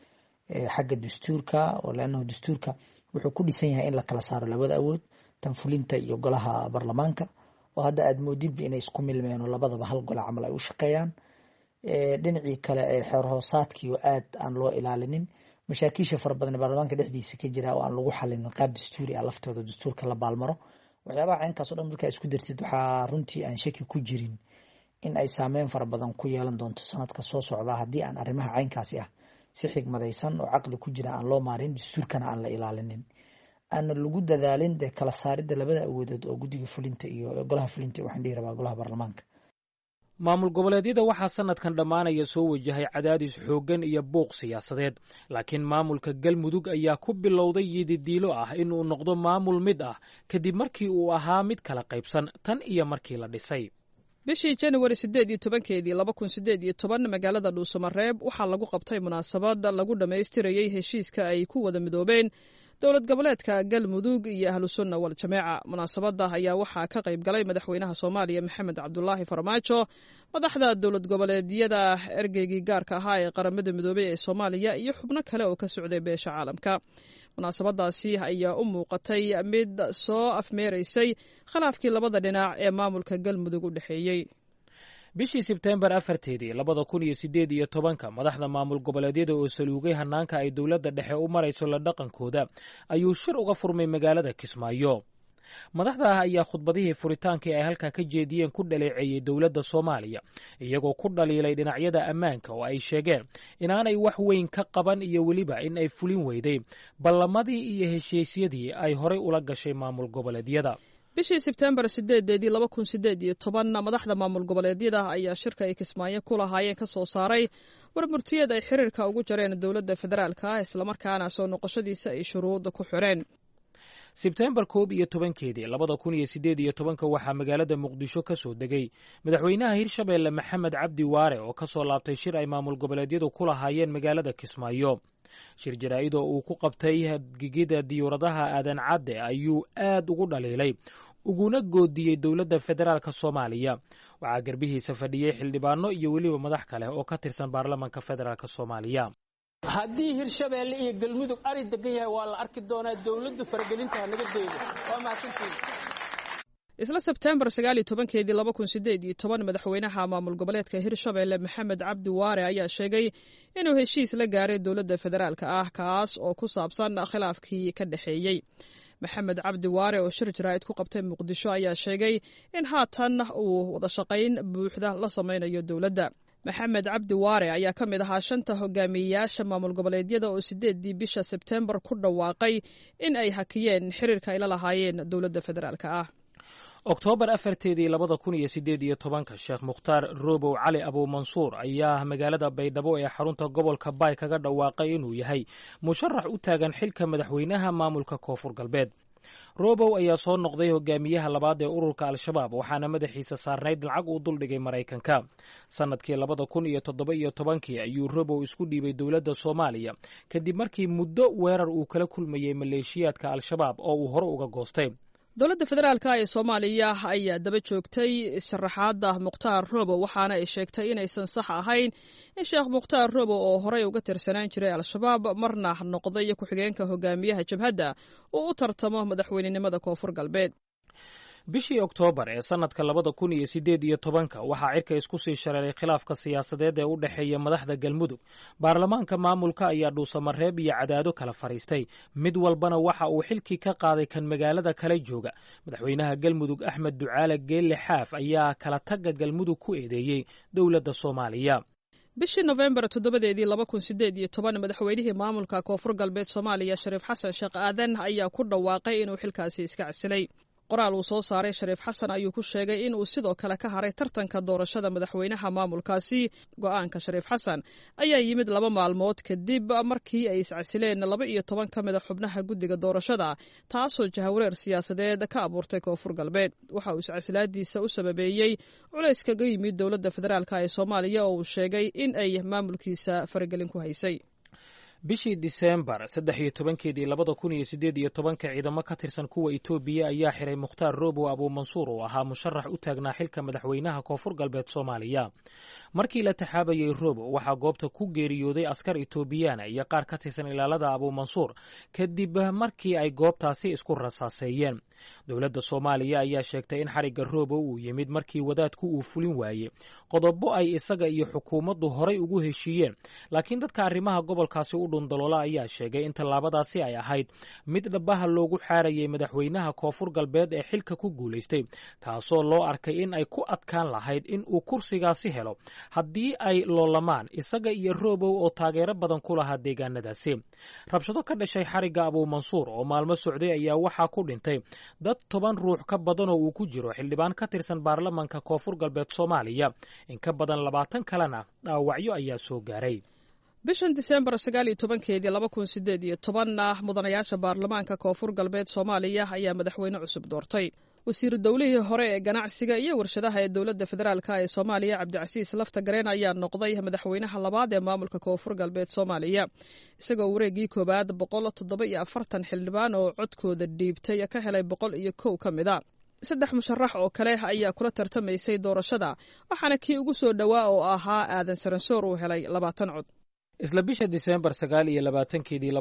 xagga dastuurka, oo leannahu dastuurka wuxuu ku dhisan yahay in la kala saaro labada awood, tan fulinta iyo golaha baarlamaanka, oo hadda aada moodinba inay isku milmeen oo labadaba hal gole camal ay u shaqeeyaan. dhinacii kale ee xeer hoosaadkii oo aad aan loo ilaalinin, mashaakiisha fara badan ee baarlamaanka dhexdiisa ka jira oo aan lagu xalinin qaab dastuuri ah laftooda dastuurka la baalmaro. waxyaabaha caynkaas o dhan markaa isku dartid waxaa runtii aan shaki ku jirin in ay saameyn fara badan ku yeelan doonto sanadka soo socda haddii aan arrimaha caynkaasi ah si xigmadaysan oo caqli ku jira aan loo maarin, dastuurkana aan la ilaalinin, aana lagu dadaalin dee kala saaridda labada awoodood oo guddiga fulinta iyo golaha fulinta, waxaan dhihi rabaa golaha baarlamaanka. maamul goboleedyada waxaa sanadkan dhammaanaya soo wajahay cadaadis xooggan iyo buuq siyaasadeed, laakiin maamulka galmudug ayaa ku bilowday yididiilo ah inuu noqdo maamul mid ah kadib markii uu ahaa mid kala qaybsan tan iyo markii la dhisay. bishii January 18 2018 magaalada Dhuusamareeb waxaa lagu qabtay munaasabad lagu dhamaystirayay heshiiska ay ku wada midoobeen dowlad goboleedka galmudug iyo ahlu sunna wal jameeca. munaasabada ayaa waxaa ka qayb galay madaxweynaha Soomaaliya Maxamed Cabdullaahi Farmaajo, madaxda dowlad goboleedyada, ergeygii gaarka ahaa ee qaramada midoobay ee Soomaaliya iyo xubno kale oo ka socday beesha caalamka. munaasabadaasi ayaa u muuqatay mid soo afmeeraysay khilaafkii labada dhinac ee maamulka galmudug u dhexeeyey. bishii Sebtembar 4 2018 madaxda maamul goboleedyada oo saluugay hanaanka ay dowladda dhexe u marayso la dhaqankooda ayuu shir uga furmay magaalada Kismaayo. madaxda ayaa khudbadihii furitaankii ay halkaa ka jeediyeen ku dhaleeceeyey dowladda Soomaaliya, iyagoo ku dhaliilay dhinacyada ammaanka oo ay sheegeen inaanay wax weyn ka qaban iyo weliba in ay fulin weyday ballamadii iyo heshiisyadii ay horay ula gashay maamul goboleedyada. bishii Sebtembar 8 2018 madaxda maamul goboleedyada ayaa shirka ay Kismaayo ku lahaayeen ka soo saaray warmurtiyada ay xiriirka ugu jareen dowladda federaalka isla markaana soo noqoshadiisa ay shuruud ku xireen. Sebtembar 11 2018 waxaa magaalada Muqdisho ka soo degay madaxweynaha Hirshabeelle Maxamed Cabdi Waare oo ka soo laabtay shir ay maamul goboleedyadu ku lahaayeen magaalada Kismaayo. shir jaraa'id oo uu ku qabtay gigida diyuuradaha aadan cadde ayuu aad ugu dhaliilay uguna goodiyey dowladda federaalka Soomaaliya. waxaa garbihiisa fadhiyey xildhibaano iyo weliba madax kale oo ka tirsan baarlamaanka federaalka Soomaaliya. haddii Hirshabeelle iyo galmudug ari degan yahay waa la arki doonaa, dowladdu faragelinta naga deedo. waa mahadsantihiin. isla Sebtembar 19 2018 madaxweynaha maamul goboleedka Hirshabeelle Maxamed Cabdi Waare ayaa sheegay inuu heshiis la gaaray dowladda federaalka ah kaas oo ku saabsan khilaafkii ka dhaxeeyay. Maxamed Cabdi Waare oo shir jaraa'id ku qabtay Muqdisho ayaa sheegay in haatan uu wada shaqayn buuxda la sameynayo dowladda. Maxamed Cabdi Waare ayaa ka mid ahaa 5 hogaamiyayaasha maamul goboleedyada oo 8 bisha Sebtembar ku dhawaaqay in ay hakiyeen xiriirka ay la lahaayeen dowladda federaalka ah. Oktoobar 4 2018 Sheekh Mukhtaar Roobow Cali Abu Mansuur ayaa magaalada Baydhabo ee xarunta gobolka Baay kaga dhawaaqay inuu yahay musharax u taagan xilka madaxweynaha maamulka Koonfur Galbeed. Roobow ayaa soo noqday hogaamiyaha labaad ee ururka Al-Shabaab waxaana madaxiisa saarnayd lacag uu duldhigay Mareykanka. sanadkii 2017 ayuu Roobow isku dhiibay dowladda Soomaaliya kadib markii muddo weerar uu kala kulmayay maleeshiyaadka Al-Shabaab oo uu hore uga goostay. dowladda federaalka ee Soomaaliya ayaa daba joogtay sharaxaadda Mukhtaar Roobow waxaana ay sheegtay inaysan sax ahayn in Sheekh Mukhtaar Roobow oo horey uga tirsanaan jiray Al-Shabaab marna noqday ku-xigeenka hogaamiyaha jabhadda oo u tartamo madaxweynenimada Koonfur Galbeed. bishii Oktoobar ee sanadka 2018 waxaa cirka isku sii shareeray khilaafka siyaasadeed ee u dhexeeya madaxda Galmudug. baarlamaanka maamulka ayaa Dhuusamareeb iyo Cadaado kala fariistay, mid walbana waxa uu xilkii ka qaaday kan magaalada kala jooga. madaxweynaha Galmudug Axmed Ducaale Geelle Xaaf ayaa kala tagga Galmudug ku eedeeyey dowladda Soomaaliya. bishii November 2018 madaxweynihii maamulka Koonfur Galbeed Soomaaliya Shariif Xasan Sheekh Aadan ayaa ku dhawaaqay inuu xilkaasi iska casilay. qoraal uu soo saaray Shariif Xasan ayuu ku sheegay in uu sidoo kale ka haray tartanka doorashada madaxweynaha maamulkaasi. go'aanka Shariif Xasan ayaa yimid 2 maalmood kadib markii ay iscasileen 12 ka mid ah xubnaha guddiga doorashada, taasoo jahawareer siyaasadeed ka abuurtay Koonfur Galbeed. waxa uu iscasilaadiisa u sababeeyey culays kaga yimid dowladda federaalka ee Soomaaliya oo uu sheegay in ay maamulkiisa faragelin ku haysay. bishii Diseembar 13-keedii 2018 ciidamo ka tirsan kuwa Itoobiya ayaa xiray Mukhtaar Roobo Abu Mansuur oo ahaa musharax u taagnaa xilka madaxweynaha Koonfur Galbeed Soomaaliya. Markii la taxaabayay Roobo waxaa goobta ku geeriyooday askar Itoobiyaan iyo qaar ka tirsan ilaalada Abu Mansuur kadib markii ay goobtaasi isku rasaaseeyeen. Dowladda Soomaaliya ayaa sheegtay in xariga Roobo uu yimid markii wadaadku uu fulin waayey qodobo ay isaga iyo xukuumaddu horay ugu heshiiyeen, laakiin dadka arrimaha gobolkaasi u dhundaloola ayaa sheegay in tallaabadaasi ay ahayd mid dhabaha loogu xaarayay madaxweynaha Koonfur Galbeed ee xilka ku guulaystay, taasoo loo arkay in ay ku adkaan lahayd in uu kursigaasi helo haddii ay loolamaan isaga iyo Roobo oo taageero badan ku lahaa deegaanadaasi. Rabshado ka dhashay xariga Abu Mansuur oo maalmo socday ayaa waxaa ku dhintay dad 10 ruux ka badan oo uu ku jiro xildhibaan ka tirsan baarlamaanka Koonfur Galbeed Soomaaliya, in ka badan 20 kalena dhaawacyo ayaa soo gaaray. bishan Diseembar 19-keedii 2018 mudanayaasha baarlamaanka Koonfur Galbeed Soomaaliya ayaa madaxweyne cusub doortay. wasiiru dowlihii hore ee ganacsiga iyo warshadaha ee dowladda federaalka ee Soomaaliya Cabdicasiis Laftagareen ayaa noqday madaxweynaha labaad ee maamulka Koonfur Galbeed Soomaaliya, isagoo wareegii koobaad 147 xildhibaan oo codkooda dhiibtay ka helay 101 ka mid ah. 3 musharax oo kale ayaa kula tartamaysay doorashada, waxaana kii ugu soo dhawaa oo ahaa Aadan Saransoor uu helay 20 cod. isla bisha Diseembar 19-keedii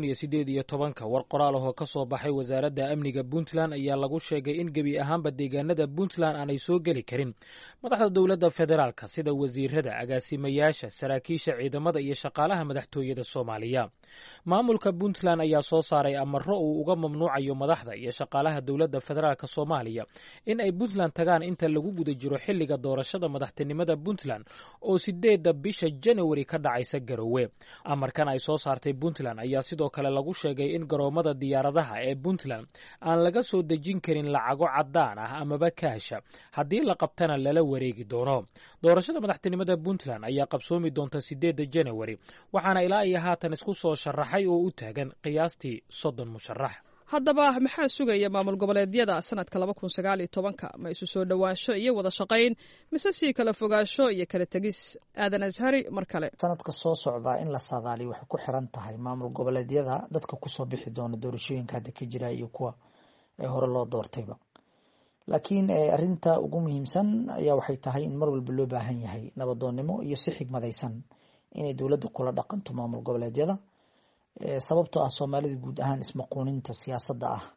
2018 war qoraal ah oo ka soo baxay wasaaradda amniga Puntland ayaa lagu sheegay in gebi ahaanba deegaanada Puntland aanay soo geli karin madaxda dowladda federaalka sida wasiirada, agaasimayaasha, saraakiisha ciidamada iyo shaqaalaha madaxtooyada Soomaaliya. Maamulka Puntland ayaa soo saaray amarro uu uga mamnuucayo madaxda iyo shaqaalaha dowladda federaalka Soomaaliya in ay Puntland tagaan inta lagu guda jiro xilliga doorashada madaxtinimada Puntland oo 8 bisha January ka dhacaysa Garowe. Amarkan ay soo saartay Puntland ayaa sidoo kale lagu sheegay in garoomada diyaaradaha ee Puntland aan laga soo dejin karin lacago cadaan ah amaba kaasha, haddii la qabtana lala wareegi doono. Doorashada madaxtinimada Puntland ayaa qabsoomi doonta 8 January, waxaana ilaa iyo haatan isku soo sharaxay oo u taagan qiyaastii 30 musharax. haddaba maxaa sugaya maamul goboleedyada sanadka 2019? ma isu soo dhawaansho iyo wada shaqayn, mise sii kala fogaansho iyo kala tegis? Aadan Ashari mar kale. sanadka soo socda in la saadaaliyo waxay ku xiran tahay maamul goboleedyada dadka ku soo bixi doona doorashooyinka hadda ka jira iyo kuwa hore loo doortayba. laakiin arinta ugu muhiimsan ayaa waxay tahay in mar walba loo baahan yahay nabadoonnimo iyo si xigmadaysan inay dowladda kula dhaqanto maamul goboleedyada. sababtoo ah Soomaalida guud ahaan ismaquuninta siyaasadda ah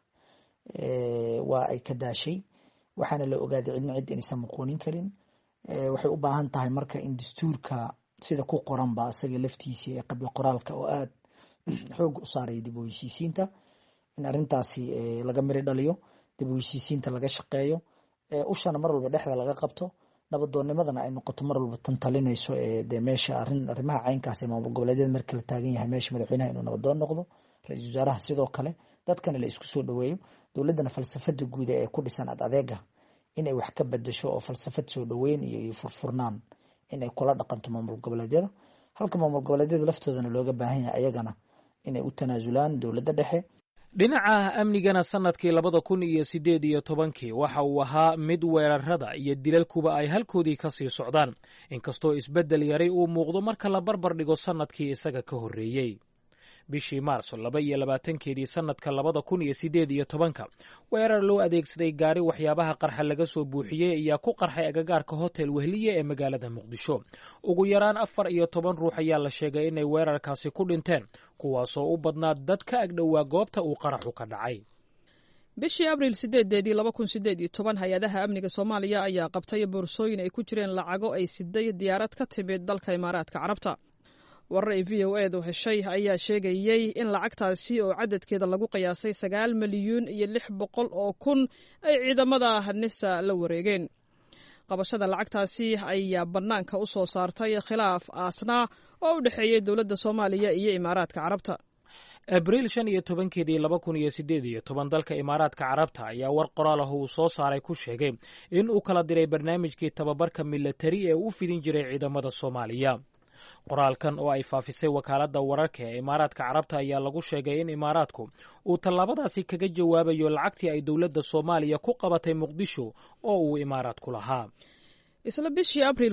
waa ay ka daashay, waxaana la ogaaday cidna cid inaysan maquunin karin. waxay u baahan tahay marka in dastuurka sida ku qoranba asaga laftiisii ee qabyo qoraalka oo aad xoog u saaraya dib u heshiisiinta, in arintaasi laga miri dhaliyo, dib u heshiisiinta laga shaqeeyo, ushana mar walba dhexda laga qabto, nabadoonnimadana ay noqoto mar walba tan talinayso de meesha arrimaha caynkaas ee maamul goboleedyada marka la taagan yahay meesha madaxweynaha inuu nabadoon noqdo, ra-iisul wasaaraha sidoo kale, dadkana la isku soo dhaweeyo, dowladdana falsafada guud ee ku dhisan adeega inay wax ka bedesho oo falsafad soo dhaweyn iyo furfurnaan inay kula dhaqanto maamul goboleedyada, halka maamul goboleedyada laftoodana looga baahan yahay ayagana inay u tanaasulaan dowladda dhexe. dhinaca amnigana sanadkii 2018 waxa uu ahaa mid weerarada iyo dilalkuba ay halkoodii ka sii socdaan, inkastoo isbeddel yaray uu muuqdo marka la barbar dhigo sanadkii isaga ka horreeyey. bishii Maarso 22-keedii sanadka 2018 weerar loo adeegsaday gaari waxyaabaha qarxa laga soo buuxiyey ayaa ku qarxay agagaarka hotel Wehliye ee magaalada Muqdisho. ugu yaraan 14 ruux ayaa la sheegay inay weerarkaasi ku dhinteen, kuwaasoo u badnaa dad ka agdhowaa goobta uu qaraxu ka dhacay. bishii Abriil 8-deedii 2018 hay-adaha amniga Soomaaliya ayaa qabtay boorsooyin ay ku jireen lacago ay siday diyaarad ka timid dalka Imaaraadka Carabta. warar ay VOA-du heshay ayaa sheegayay in lacagtaasi oo cadadkeeda lagu qiyaasay 9,600,000 ay ciidamada NISA la wareegeen. qabashada lacagtaasi ayaa bannaanka u soo saartay khilaaf aasnaa oo u dhexeeyay dowladda Soomaaliya iyo Imaaraadka Carabta. Abriil 15-keedii 2018 dalka Imaaraadka Carabta ayaa war qoraal ah uu soo saaray ku sheegay in uu kala diray barnaamijkii tababarka militari ee u fidin jiray ciidamada Soomaaliya. qoraalkan oo ay faafisay wakaaladda wararka ee Imaaraadka Carabta ayaa lagu sheegay in Imaaraadku uu tallaabadaasi kaga jawaabayo lacagtii ay dowladda Soomaaliya ku qabatay Muqdisho oo uu Imaaraadku lahaa. isla bishii abriil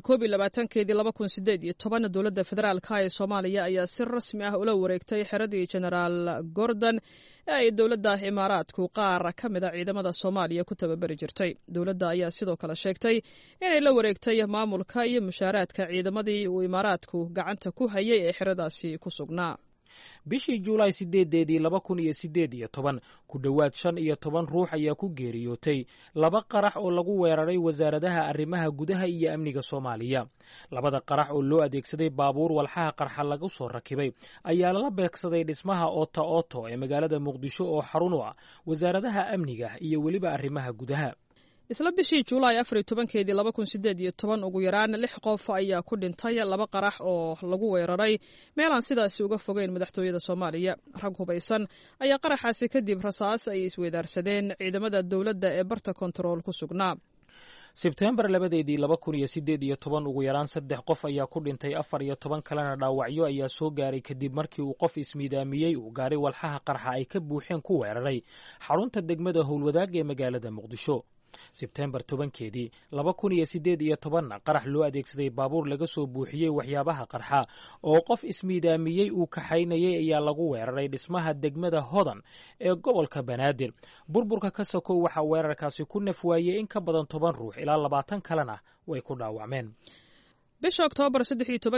2018 dowladda federaalka ee Soomaaliya ayaa si rasmi ah ula wareegtay xeradii Generaal Gordon ee ay dowladda Imaaraadku qaar ka mid ah ciidamada Soomaaliya ku tababari jirtay. Dowladda ayaa sidoo kale sheegtay inay la wareegtay maamulka iyo mushaaraadka ciidamadii uu Imaaraadku gacanta ku hayay ee xeradaasi ku sugnaa. bishii Juulaay 8 2018 ku dhowaad 15 ruux ayaa ku geeriyootay laba qarax oo lagu weeraray wasaaradaha arrimaha gudaha iyo amniga Soomaaliya. labada qarax oo loo adeegsaday baabuur walxaha qarxa lagu soo rakibay ayaa la beegsaday dhismaha Oto ee magaalada Muqdisho oo xarun u ah wasaaradaha amniga iyo weliba arrimaha gudaha. isla bishii Juulaay 14 2018 ugu yaraan 6 qof ayaa ku dhintay laba qarax oo lagu weeraray meel aan sidaasi uga fogeyn madaxtooyada Soomaaliya. rag hubaysan ayaa qaraxaasi kadib rasaas ay isweydaarsadeen ciidamada dowladda ee barta kontarool ku sugnaa. Sebtembar 2018 ugu yaraan 3 qof ayaa ku dhintay 14 kalena dhaawacyo ayaa soo gaaray kadib markii uu qof ismiidaamiyey uu gaaray walxaha qarxa ay ka buuxeen ku weeraray xarunta degmada Howlwadaag ee magaalada Muqdisho. Sebtembar 10 2018 qarax loo adeegsaday baabuur laga soo buuxiyey waxyaabaha qarxa oo qof ismiidaamiyey uu kaxaynayay ayaa lagu weeraray dhismaha degmada Hodan ee gobolka Banaadir. burburka ka sokow waxa weerarkaasi ku nafwaayay in ka badan 10 ruux ilaa 20 kalena way ku dhaawacmeen. bisha Oktoobar 13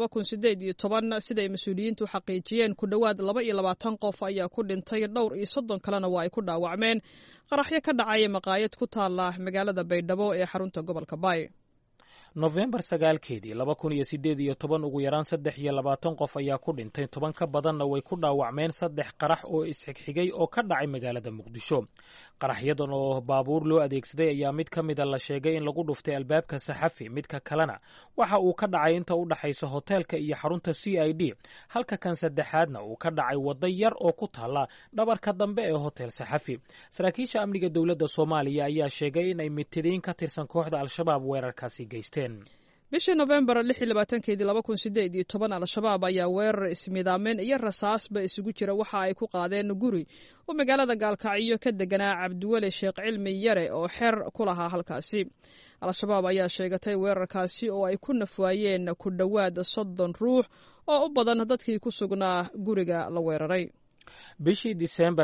2018 siday mas'uuliyiintu xaqiijiyeen ku dhawaad 22 qof ayaa ku dhintay dhowr iyo 30 kalena waa ay ku dhaawacmeen qaraxyo ka dhacay maqaayad ku taala magaalada Baydhabo ee xarunta gobolka Bay. November 9 2018 ugu yaraan 23 qof ayaa ku dhintay 10 ka badanna way ku dhaawacmeen 3 qarax oo isxigxigay oo ka dhacay magaalada Muqdisho. qaraxyadan oo baabuur loo adeegsaday ayaa mid ka mid ah la sheegay in lagu dhuftay albaabka Saxafi, midka kalena waxa uu ka dhacay inta u dhaxaysa hoteelka iyo xarunta CID, halka kan saddexaadna uu ka dhacay wada yar oo ku taala dhabarka dambe ee hotel Saxafi. saraakiisha amniga dowladda Soomaaliya ayaa sheegay in ay mitideen ka tirsan kooxda Al-Shabaab weerarkaasi geysteen. bishii November 26 2018 Al-Shabaab ayaa weerar ismiidaameyn iyo rasaasba isugu jira waxa ay ku qaadeen guri oo magaalada Gaalkacyo ka deganaa Cabdiweli Sheekh Cilmi Yare oo xeer ku lahaa halkaasi. Al-Shabaab ayaa sheegatay weerarkaasi oo ay ku nafwaayeen ku dhawaad 30 ruux oo u badan dadkii ku sugnaa guriga la weeraray. bishii December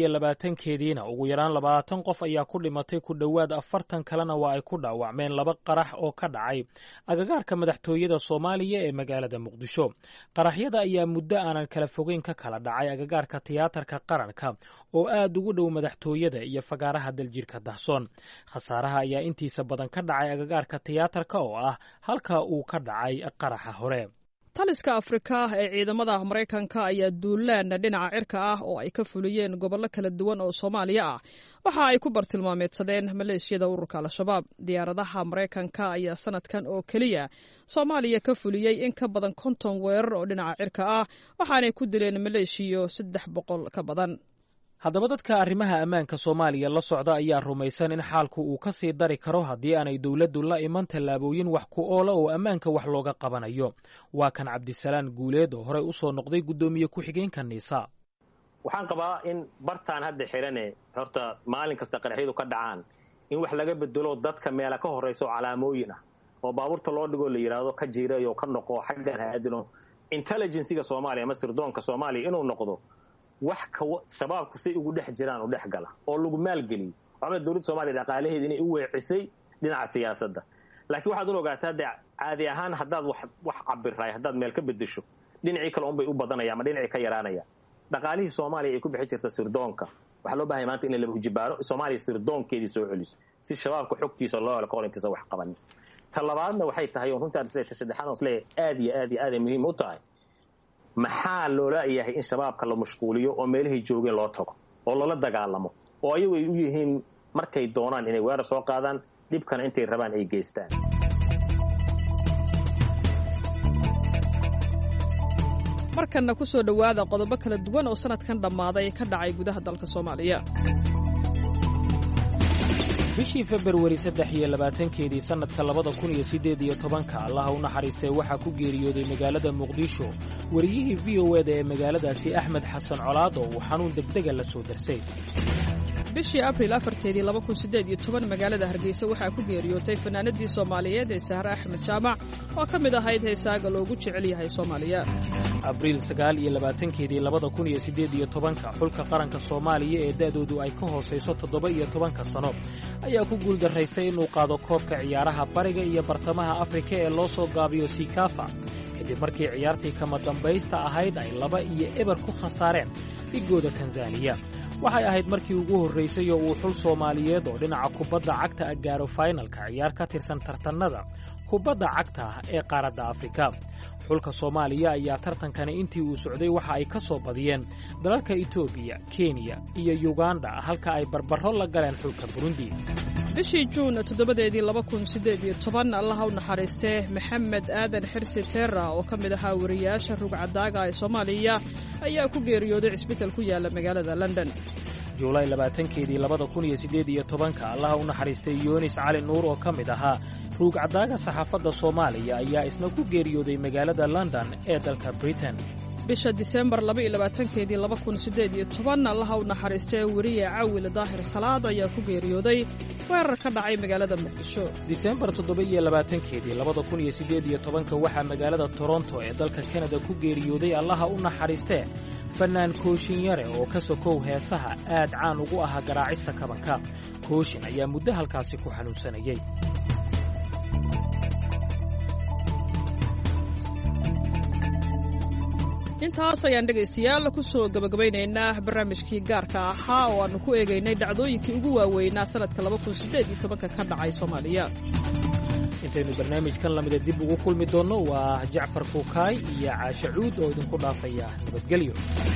22 ugu yaraan 20 qof ayaa ku dhimatay ku dhawaad 40 kalena waa ay ku dhaawacmeen laba qarax oo ka dhacay agagaarka madaxtooyada Soomaaliya ee magaalada Muqdisho. qaraxyada ayaa muddo aanan kala fogeyn ka kala dhacay agagaarka tiyaatarka qaranka oo aad ugu dhow madaxtooyada iyo fagaaraha daljirka Dahsoon. khasaaraha ayaa intiisa badan ka dhacay agagaarka tiyaatarka oo ah halka uu ka dhacay qaraxa hore. taliska Afrika ee ciidamada Mareykanka ayaa duulaan dhinaca cirka ah oo ay ka fuliyeen gobollo kala duwan oo Soomaaliya ah waxa ay ku bartilmaameedsadeen maleeshiyada ururka Al-Shabaab. diyaaradaha Mareykanka ayaa sanadkan oo kaliya Soomaaliya ka fuliyay in ka badan 50 weerar oo dhinaca cirka ah waxaanay ku dileen maleeshiyo 300 ka badan. haddaba dadka arrimaha ammaanka Soomaaliya la socda ayaa rumaysan in xaalku uu ka sii dari karo haddii aanay dowladdu la iman tallaabooyin wax ku oola oo ammaanka wax looga qabanayo. waa kan Cabdisalaan Guuleed oo horey u soo noqday gudoomiye ku-xigeenka Niisa. waxaan qabaa in bartaan hadda xirane horta maalin kasta qaraxyadu ka dhacaan in wax laga bedelo dadka meela ka horeyso calaamooyin ah oo baabuurta loo dhigo la yiraahdo ka jiirayo ka noqo xaggan haadino intelligence-ga Soomaaliya ama sirdoonka Soomaaliya inuu noqdo wax ka shabaabku si ugu dhex jiraan u dhex gala oo lagu maalgeliyo. waxba dowladda Soomaaliya dhaqaalaheeda inay u weecisay dhinaca siyaasadda. laakiin waxaad u ogaataa caadi ahaan haddaad wax cabiray haddaad meel ka bedesho dhinacii kale unbay u badanaya ama dhinacii ka yaraanaya. dhaqaalihii Soomaaliya ay ku bixi jirta sirdoonka waxa loo baahay maanta in la hujibaaro Soomaaliya sirdoonkeedii soo celiso si shabaabku xogtiisa loo helo qorintiisa wax qaban. talabaadna waxay tahay runtii saddexaad oo isle aad iyo aad muhiim u tahay maxaa loola yahay in shabaabka la mashquuliyo oo meelahay joogeen loo tago oo lala dagaalamo oo ayagu ay u yihiin markay doonaan inay weerar soo qaadaan dhibkana intay rabaan ay geystaan. markanna ku soo dhowaada qodobo kala duwan oo sanadkan dhammaaday ka dhacay gudaha dalka Soomaaliya. bishii February 23 sanadka 2018 Allah u naxariistay waxa ku geeriyooday magaalada Muqdisho wariyihii VOA ee magaaladaasi Axmed Xasan Colaad oo xanuun degdeg la soo darsay. bishii abriil 4 magaalada Hargeysa waxaa ku geeriyootay fanaanadii Soomaaliyeed ee Sahra Axmed Jaamac oo ka mid ahayd heesaaga loogu jecel yahay Soomaaliya. abriil 2018 xulka qaranka Soomaaliya ee da'doodu ay ka hooseyso 17 sano ayaa ku guuldaraystay inuu qaado koobka ciyaaraha bariga iyo bartamaha Afrika ee loo soo gaabiyo Sikafa kadib markii ciyaartii kama dambaysta ahayd ay 2-0 ku khasaareen dhigooda Tanzania. waxay ahayd markii ugu horreysay oo uu xul Soomaaliyeed oo dhinaca kubadda cagta gaaro finalka ciyaar ka tirsan tartanada kubadda cagta ee qaaradda Afrika. xulka Soomaaliya ayaa tartankani intii uu socday waxa ay ka soo badiyeen dalalka Itoobiya, Kenya iyo Uganda halka ay barbaro la galeen xulka Burundi. bishii Juun 2018 Allaha u naxariistay Maxamed Aadan Xirsi Teera oo ka mid ahaa wariyaasha rugcadaaga ee Soomaaliya ayaa ku geeriyooday isbitaal ku yaala magaalada London. Juulaay 2018 Allaha u naxariistay Yunis Cali Nuur oo ka mid ahaa rugcadaaga saxaafadda Soomaaliya ayaa isna ku geeriyooday magaalada London ee dalka Britain. bisha Diseembar 2018 Allaha u naxariistay wariye Caawil Daahir Salaad ayaa ku geeriyooday weerar ka dhacay magaalada Muqdisho. Diseembar 2018 waxaa magaalada Toronto ee dalka Canada ku geeriyooday Allaha u naxariistay fanaan Kooshin Yare oo ka sokow heesaha aad caan ugu ahaa garaacista kabanka. Kooshin ayaa muddo halkaasi ku xanuunsanayay. intaas ayaan dhegaystayaal ku soo gabagabaynaynaa barnaamijkii gaarka ahaa oo aanu ku eegaynay dhacdooyinkii ugu waaweynaa sanadka 2018 ka dhacay Soomaaliya. intaynu barnaamijkan lamida dib ugu kulmi doonno waa Jacfar Kukaay iyo Caasha Cuud oo idinku dhaafaya nabadgelyo.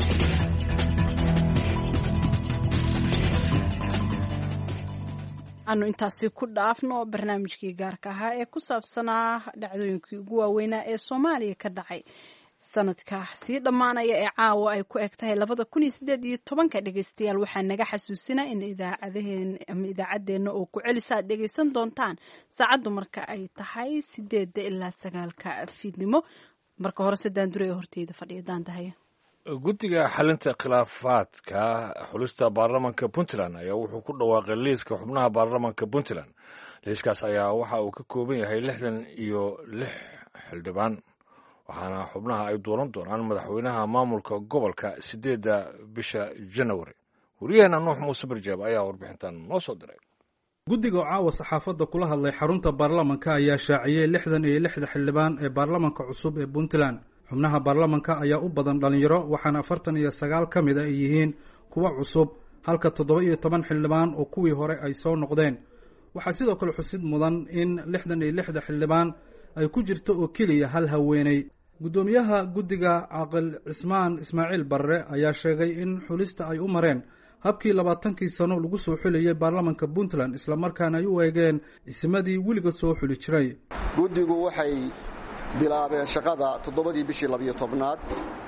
aanu intaasi ku dhaafno barnaamijkii gaarka ahaa ee ku saabsanaa dhacdooyinkii ugu waaweynaa ee Soomaaliya ka dhacay sanadka sii dhammaanaya ee caawa ay ku eg tahay 2018 dhegaystayaal waxaa naga xasuusinaa in idaacaddeenna oo ku celisa aad dhegaysan doontaan saacaddu marka ay tahay 8 ilaa 9 fiidnimo. marka hore sadaan dure ee horteeda fadhiya daandahay guddiga xalinta khilaafaadka xulista baarlamaanka Puntland ayaa wuxuu ku dhawaaqay liiska xubnaha baarlamaanka Puntland. liiskaas ayaa waxa uu ka kooban yahay 66 xildhibaan waxaana xubnaha ay dooran doonaan madaxweynaha maamulka gobolka 8 bisha January. wariyaheena Nuux Muuse Barjaab ayaa warbixintan noo soo diray. guddiga caawa saxaafadda kula hadlay xarunta baarlamaanka ayaa shaaciyay 66 xildhibaan ee baarlamaanka cusub ee Puntland. xubnaha baarlamaanka ayaa u badan dhalinyaro waxaana 49 ka mid ah yihiin kuwa cusub halka 17 xildhibaan oo kuwii hore ay soo noqdeen. waxaa sidoo kale xusid mudan in 66 xildhibaan ay ku jirto oo keliya hal haweeney. gudoomiyaha guddiga Caaqil Cismaan Ismaaciil Barre ayaa sheegay in xulista ay u mareen habkii 20 sano lagu soo xuliyay baarlamaanka Puntland isla markaana ay u eegeen ismadii weliga soo xuli jiray. guddigu waxay bilaabeen shaqada 7 bishii 12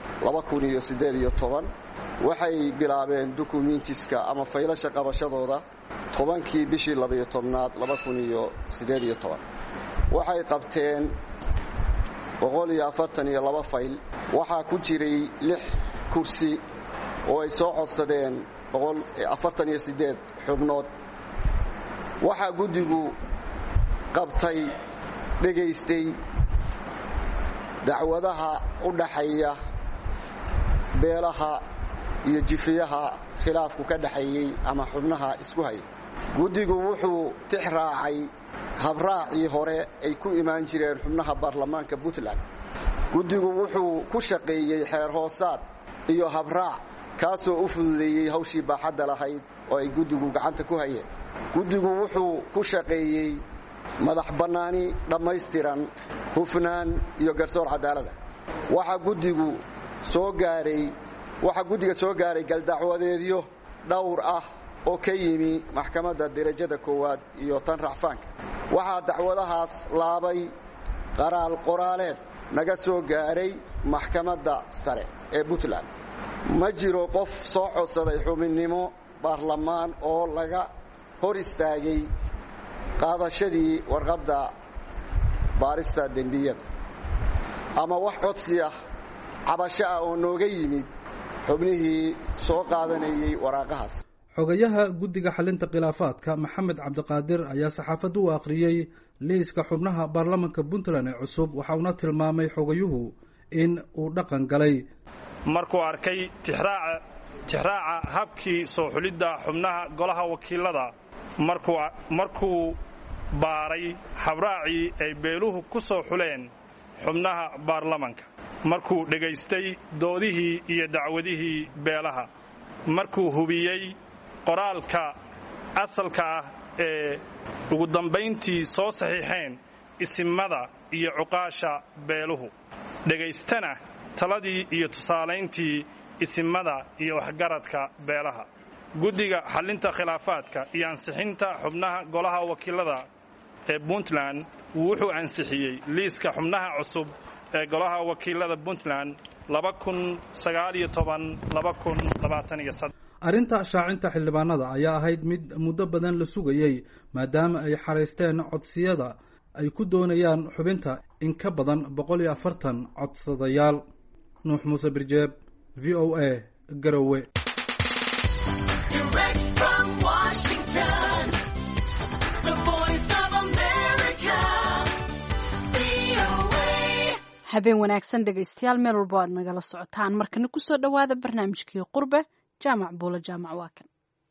2018 waxay bilaabeen dokumentiska ama faylasha qabashadooda 10 bishii 12 2018 waxay qabteen 142 fayl. waxaa ku jiray 6 kursi oo ay soo codsadeen 148 xubnood. waxaa guddigu qabtay dhegaystay dacwadaha u dhaxeeya beelaha iyo jifiyaha khilaafku ka dhaxeeyay ama xubnaha isku hay. guddigu wuxuu tix raacay habraacii hore ay ku imaan jireen xubnaha baarlamaanka Puntland. guddigu wuxuu ku shaqeeyay xeer hoosaad iyo habraac kaasoo u fududeeyay hawshii baaxadda lahayd oo ay guddigu gacanta ku hayeen. guddigu wuxuu ku shaqeeyay madax bannaani dhammaystiran, hufnaan iyo garsoor cadaalada. waxaa guddiga soo gaaray galdacwadeedyo dhowr ah oo ka yimi maxkamadda darajada koowaad iyo tan racfaanka. waxaa dacwadahaas laabay qoraaleed naga soo gaaray maxkamadda sare ee Puntland. ma jiro qof soo codsaday xubinnimo baarlamaan oo laga hor istaagay qaadashadii warqadda baarista dembiyada ama wax codsi ah cabasho ah oo nooga yimid xubnihii soo qaadanayay waraaqahaas. xogayaha guddiga xalinta khilaafaadka maxamed cabdiqaadir ayaa saxaafadda u akhriyey liiska xubnaha baarlamanka puntland ee cusub waxa uuna tilmaamay xogayuhu in uu dhaqan galay markuu arkay tixraaca habkii soo xulidda xubnaha golaha wakiilada markuu baaray habraacii ay beeluhu ku soo xuleen xubnaha baarlamanka markuu dhegaystay doodihii iyo dacwadihii beelaha markuu hubiyey qoraalka asalka ah ee ugu dambayntii soo saxiixeen isimada iyo cuqaasha beeluhu dhegaystana taladii iyo tusaalayntii isimada iyo waxgaradka beelaha guddiga xallinta khilaafaadka iyo ansixinta xubnaha golaha wakiilada ee puntland wuxuu ansixiyey liiska xubnaha cusub ee golaha wakiilada puntland 2019-2023. arrinta shaacinta xildhibaanada ayaa ahayd mid muddo badan la sugayey maadaama ay xaraysteen codsiyada ay ku doonayaan xubinta in ka badan 140 codsadayaal. nuux muuse birjeeb, v o a, garowe. habeen wanaagsan dhegaystayaal meel walbo aad nagala socotaan markana ku soo dhowaada barnaamijkii qurbe jaamac buulo jaamac waa kan.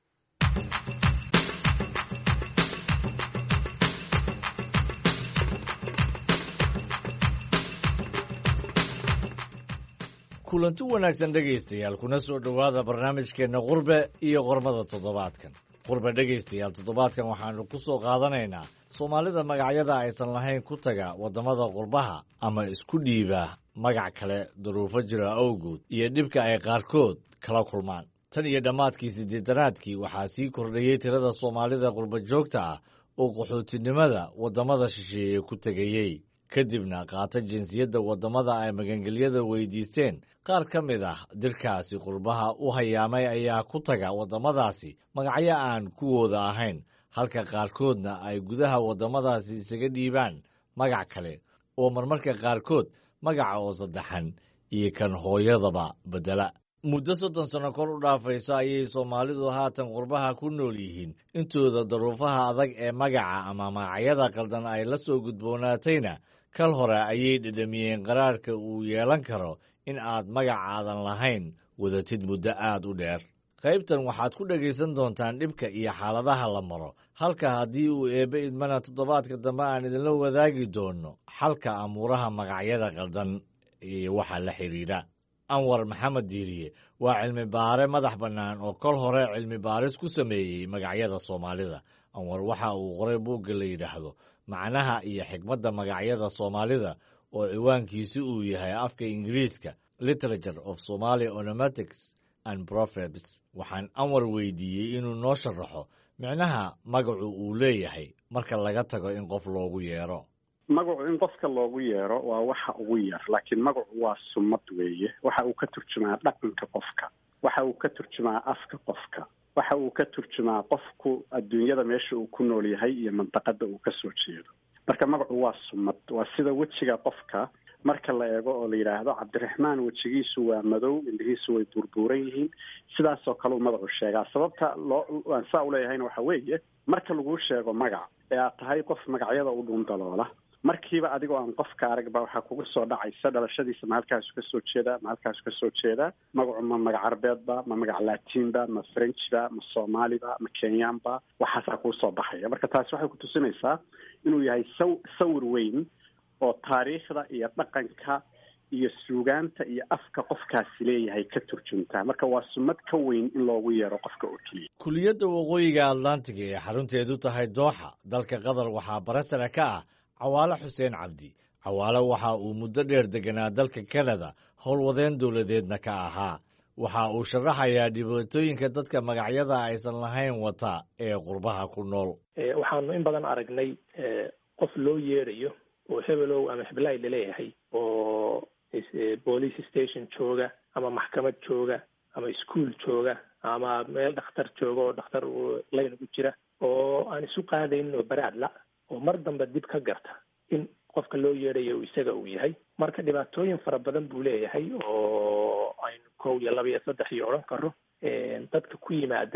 kulanti wanaagsan dhegaystayaal kuna soo dhowaada barnaamijkeenna qurbe iyo qormada toddobaadkan. qurbe dhegaystayaal toddobaadkan waxaanu ku soo qaadanaynaa soomaalida magacyada aysan lahayn ku taga waddamada qurbaha ama isku dhiiba magac kale duruufo jira awgood iyo dhibka ay qaarkood kala kulmaan. tan iyo dhammaadkii siddeetanaadkii waxaa sii kordhayey tirada soomaalida qurba joogta ah oo qaxootinimada waddamada shisheeye ku tegayey kadibna qaata jinsiyadda waddamada ay magangelyada weydiisteen. qaar ka mid ah dirkaasi qurbaha u hayaamay ayaa ku taga waddamadaasi magacyo aan kuwooda ahayn halka qaarkoodna ay gudaha waddamadaasi isaga dhiibaan magac kale oo marmarka qaarkood magaca oo saddexan iyo kan hooyadaba beddela. muddo 30 sano kor u dhaafayso ayay soomaalidu haatan qurbaha ku nool yihiin intooda daruufaha adag ee magaca ama magacyada qaldan ay la soo gudboonaatayna kal hore ayay dhedhamiyeen qaraarka uu yeelan karo in aad magacaadan lahayn wadatid muddo aad u dheer. qaybtan waxaad ku dhegaysan doontaan dhibka iyo xaaladaha la maro halka haddii uu eebbe idmana toddobaadka dambe aan idinla wadaagi doonno xalka amuuraha magacyada qaldan iyo waxa la xidhiidha. anwar maxamed diiriye waa cilmi baare madax bannaan oo kol hore cilmi baaris ku sameeyey magacyada soomaalida. anwar waxa uu qoray buugga la yidhaahdo macnaha iyo xikmadda magacyada soomaalida oo ciwaankiisi uu yahay afka ingiriiska literature of Somali onomatics and proverbs. waxaan anwar weydiiyey inuu noo sharaxo micnaha magacu uu leeyahay marka laga tago in qof loogu yeero. magacu in qofka loogu yeero waa waxa ugu yar, laakiin magacu waa summad weeye. waxa uu ka turjumaa dhaqanka qofka, waxa uu ka turjumaa afka qofka, waxa uu ka turjumaa qofku adduunyada meesha uu ku nool yahay iyo mandaqada uu ka soo jeedo. marka magacu waa summad, waa sida wejiga qofka marka la eego oo la yidhaahdo cabdiraxmaan wejigiisu waa madow, indhihiisu way buurbuuran yihiin, sidaasoo kale uu magacu sheegaa. sababta aan saa uleeyahayna waxa weeye marka laguu sheego magac ee aad tahay qof magacyada u dhuundaloola, markiiba adigoo aan qofka aragba waxaa kuga soo dhacaysa dhalashadiisa ma halkaasu ka soo jeedaa, ma halkaasu ka soo jeedaa, magacu ma magac carbeedba, ma magac laatiinba, ma frenchba, ma soomaaliba, ma kenyaanba, waxaasaa kuu soo baxaya. marka taasi waxay ku tusinaysaa inuu yahay sawir weyn oo taariikhda iyo dhaqanka iyo suugaanta iyo afka qofkaasi leeyahay ka turjuntaa. marka waa summad ka weyn in loogu yeero qofka oo keliya. kuliyadda waqooyiga atlantiga ee xarunteedu tahay dooxa dalka qatar waxaa bare sare ka ah cawaale xuseen cabdi. cawaale waxa uu muddo dheer deganaa dalka kanada, howlwadeen dowladeedna ka ahaa. waxa uu sharaxayaa dhibaatooyinka dadka magacyada aysan lahayn wata ee qurbaha ku nool. waxaanu in badan aragnay qof loo yeedhayo oo hebelow ama heblaay laleeyahay oo police station jooga ama maxkamad jooga ama iskuol jooga ama meel dhakhtar jooga oo dhakhtar layn ugu jira oo aan isu qaadaynin oo baraadla oo mar dambe dib ka garta in qofka loo yeedhayo isaga uu yahay. marka dhibaatooyin fara badan buu leeyahay oo aynu 1 iyo 2 iyo 3 iyo odhan karo. dadka ku yimaada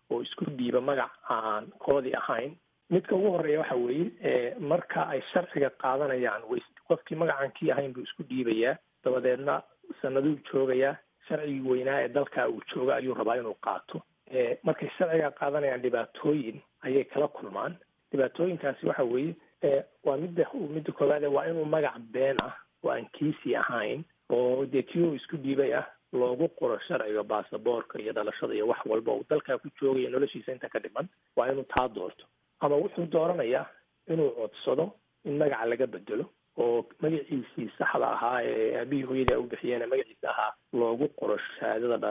oo isku dhiiba magac aan koodii ahayn. midka ugu horeeya waxa weeye marka ay sharciga qaadanayaan qofkii magacan kii ahayn buu isku dhiibayaa, dabadeedna sanaduu joogayaa, sharcigii weynaa ee dalka uu jooga ayuu rabaa inuu qaato. markay sharciga qaadanayaan dhibaatooyin ayay kala kulmaan. dhibaatooyinkaasi waxa weeye waa midda koowaad waa inuu magac been ah oo aan kiisii ahayn oo dee kii uu isku dhiibay ah loogu qoro sharciga baasaboorka iyo dhalashada iyo wax walba uu dalkaa ku joogaya noloshiisa inta ka dhiman, waa inuu taa doorto. ama wuxuu dooranayaa inuu codsado in magaca laga bedelo oo magaciisii saxda ahaa ee aabihii hooyadii ay u bixiyeen magaciisa ahaa loogu qoro shahaadada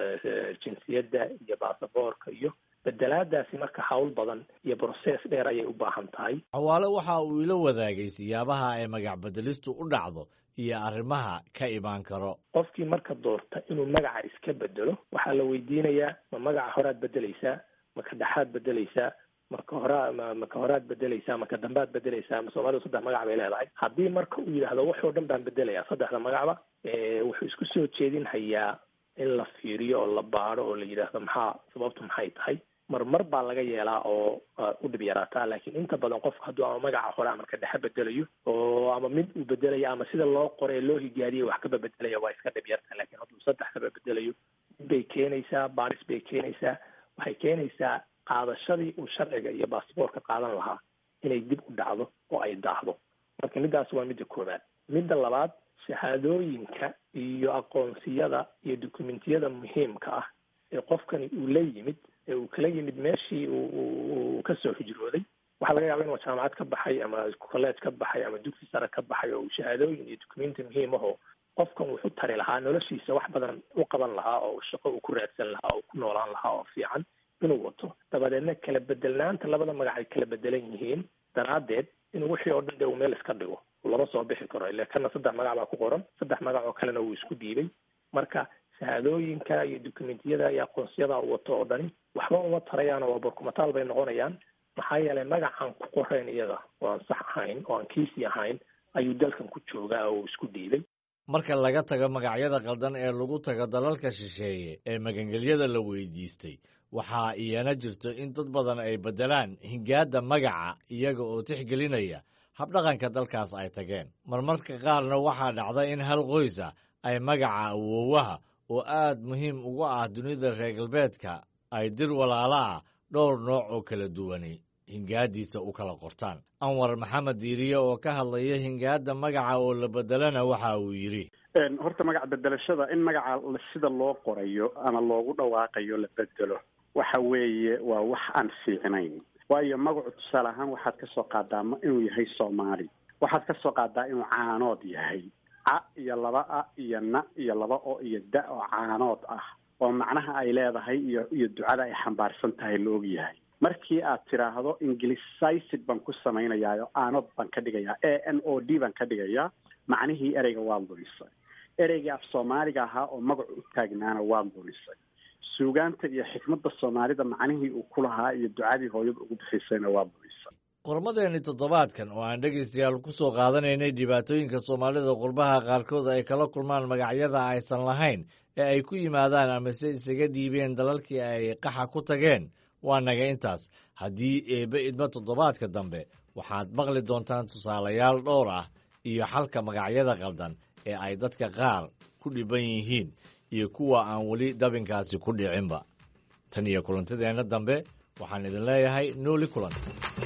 jinsiyadda iyo baasaboorka. iyo bedelaadaasi marka hawl badan iyo process dheer ayay u baahan tahay. Cawaale waxa uu ila wadaagay siyaabaha ay magac bedelistu u dhacdo iyo arrimaha ka imaan karo. qofkii marka doorta inuu magaca iska bedelo waxaa la weydiinayaa ma magaca horaad bedelaysaa, ma ka dhexaad bedelaysaa, maka horaad bedelaysaa, maka dambaad bedelaysaa. ma Soomaalidu 3 magac bay leedahay. haddii marka uu yidhaahdo waxoo dhan baan bedelayaa 3 magacba, wuxuu isku soo jeedin hayaa in la fiiriyo oo la baaro oo la yidhaahdo sababtu maxay tahay. marmar baa laga yeelaa oo u dhib yaraataa, laakiin inta badan qofku hadduu ama magaca hore ama ka dhexe bedelayo oo ama mid uu bedelayo ama sida loo qoray loo higaadiyay wax kaba bedelaya waa iska dhib yartaa. laakiin hadduu 3 kaba bedelayo bay keenaysaa, baaris bay keenaysaa, waxay keenaysaa qaadashadii uu sharciga iyo baasaboorka qaadan lahaa inay dib u dhacdo oo ay daahdo. marka midaas waa midda koowaad. midda labaad, shahaadooyinka iyo aqoonsiyada iyo dukumentiyada muhiimka ah ee qofkani uu la yimid ee uu kala yimid meeshii uu kasoo hijrooday. waxaa laga yaaba inuu jaamacad ka baxay ama college ka baxay ama dugsi sare ka baxay oo shahaadooyin iyo dukumenti muhiim ahoo qofkan wuxuu tari lahaa noloshiisa wax badan u qaban lahaa oo shaqo uu ku raadsan lahaa oo ku noolaan lahaa oo fiican inuu wato. dabadeedna kala bedelnaanta labada magac ay kala bedelan yihiin daraaddeed inuu wixii oo dhan uu meel iska dhigo lama soo bixi karo. ilaa kana 3 magac baa ku qoran, 3 magac oo kalena uu isku dhiibay. marka shahaadooyinka iyo dukumentiyada iyo aqoonsiyada uu wato oo dhani waxba uma tarayaan oo barkumataal bay noqonayaan. maxaa yeelay magacan ku qorayn iyaga oo aan sax ahayn oo aan kiisii ahayn ayuu dalkan ku joogaa oo isku dhiibay. marka laga tago magacyada qaldan ee lagu tago dalalka shisheeye ee magangelyada la weydiistay, waxaa iyana jirto in dad badan ay bedelaan hingaada magaca iyaga oo tixgelinaya habdhaqanka dalkaas ay tageen. marmarka qaarna waxaa dhacda in hal qoys ah ay magaca awoowaha oo aad muhiim ugu ah dunida reer galbeedka ay dir walaala ah dhowr nooc oo kala duwani hingaadiisa u kala qortaan. Anwar Maxamed Diiriye oo ka hadlaya hingaada magaca oo la bedelana waxa uu yidhi horta magac bedelashada in magaca sida loo qorayo ama loogu dhawaaqayo la bedelo waxa weeye waa wax aan fiicnayn. waayo magacu tusaale ahaan waxaad ka soo qaadaa inuu yahay Soomaali, waxaad ka soo qaadaa inuu caanood yahay, a iyo 2 a iyo na iyo 2 o iyo da oo caanood ah oo macnaha ay leedahay iyo ducada ay xambaarsan tahay la og yahay. markii aad tiraahdo Englishized baan ku samaynayaa aanod baan ka dhigayaa ANOD baan ka dhigayaa, macnihii ereyga waa lumisay. ereyga af Soomaaliga ahaa oo magacu u taagnaana waa lumisay. suugaanta iyo xikmadda Soomaalida macnihii uu ku lahaa iyo ducadii hooyada ugu bixisayna waa lumisay. qormadeeni toddobaadkan oo aan dhegaystayaal ku soo qaadanaynay dhibaatooyinka Soomaalida qurbaha qaarkood ay kala kulmaan magacyada aysan lahayn ee ay ku yimaadaan ama se isaga dhiibeen dalalkii ay qaxa ku tageen waa naga intaas. haddii eebbe idma toddobaadka dambe waxaad maqli doontaan tusaalayaal dhowr ah iyo xalka magacyada qaldan ee ay dadka qaar ku dhiban yihiin iyo kuwa aan weli dabinkaasi ku dhicinba. tan iyo kulantadeenna dambe waxaan idin leeyahay nooli kulanta.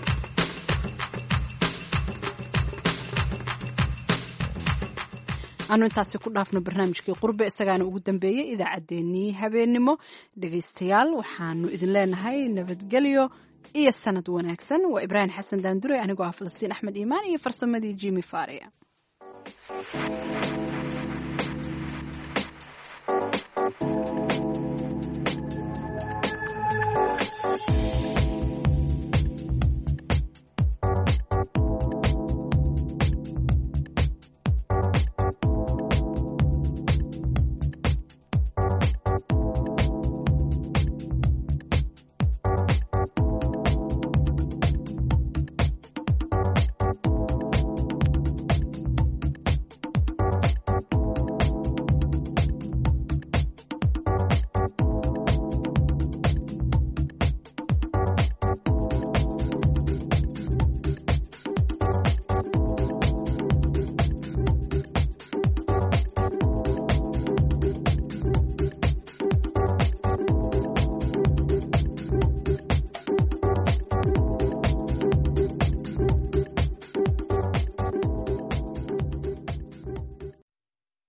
aanu intaasi ku dhaafno barnaamijkii qurbe, isagaana ugu dambeeyey idaacaddeenii habeennimo. dhegaystayaal waxaanu idin leenahay nabadgelyo iyo sanad wanaagsan. waa Ibraahim Xasan Daandure, anigoo ah Falastiin Axmed Iimaan iyo farsamadii Jimmy Faria.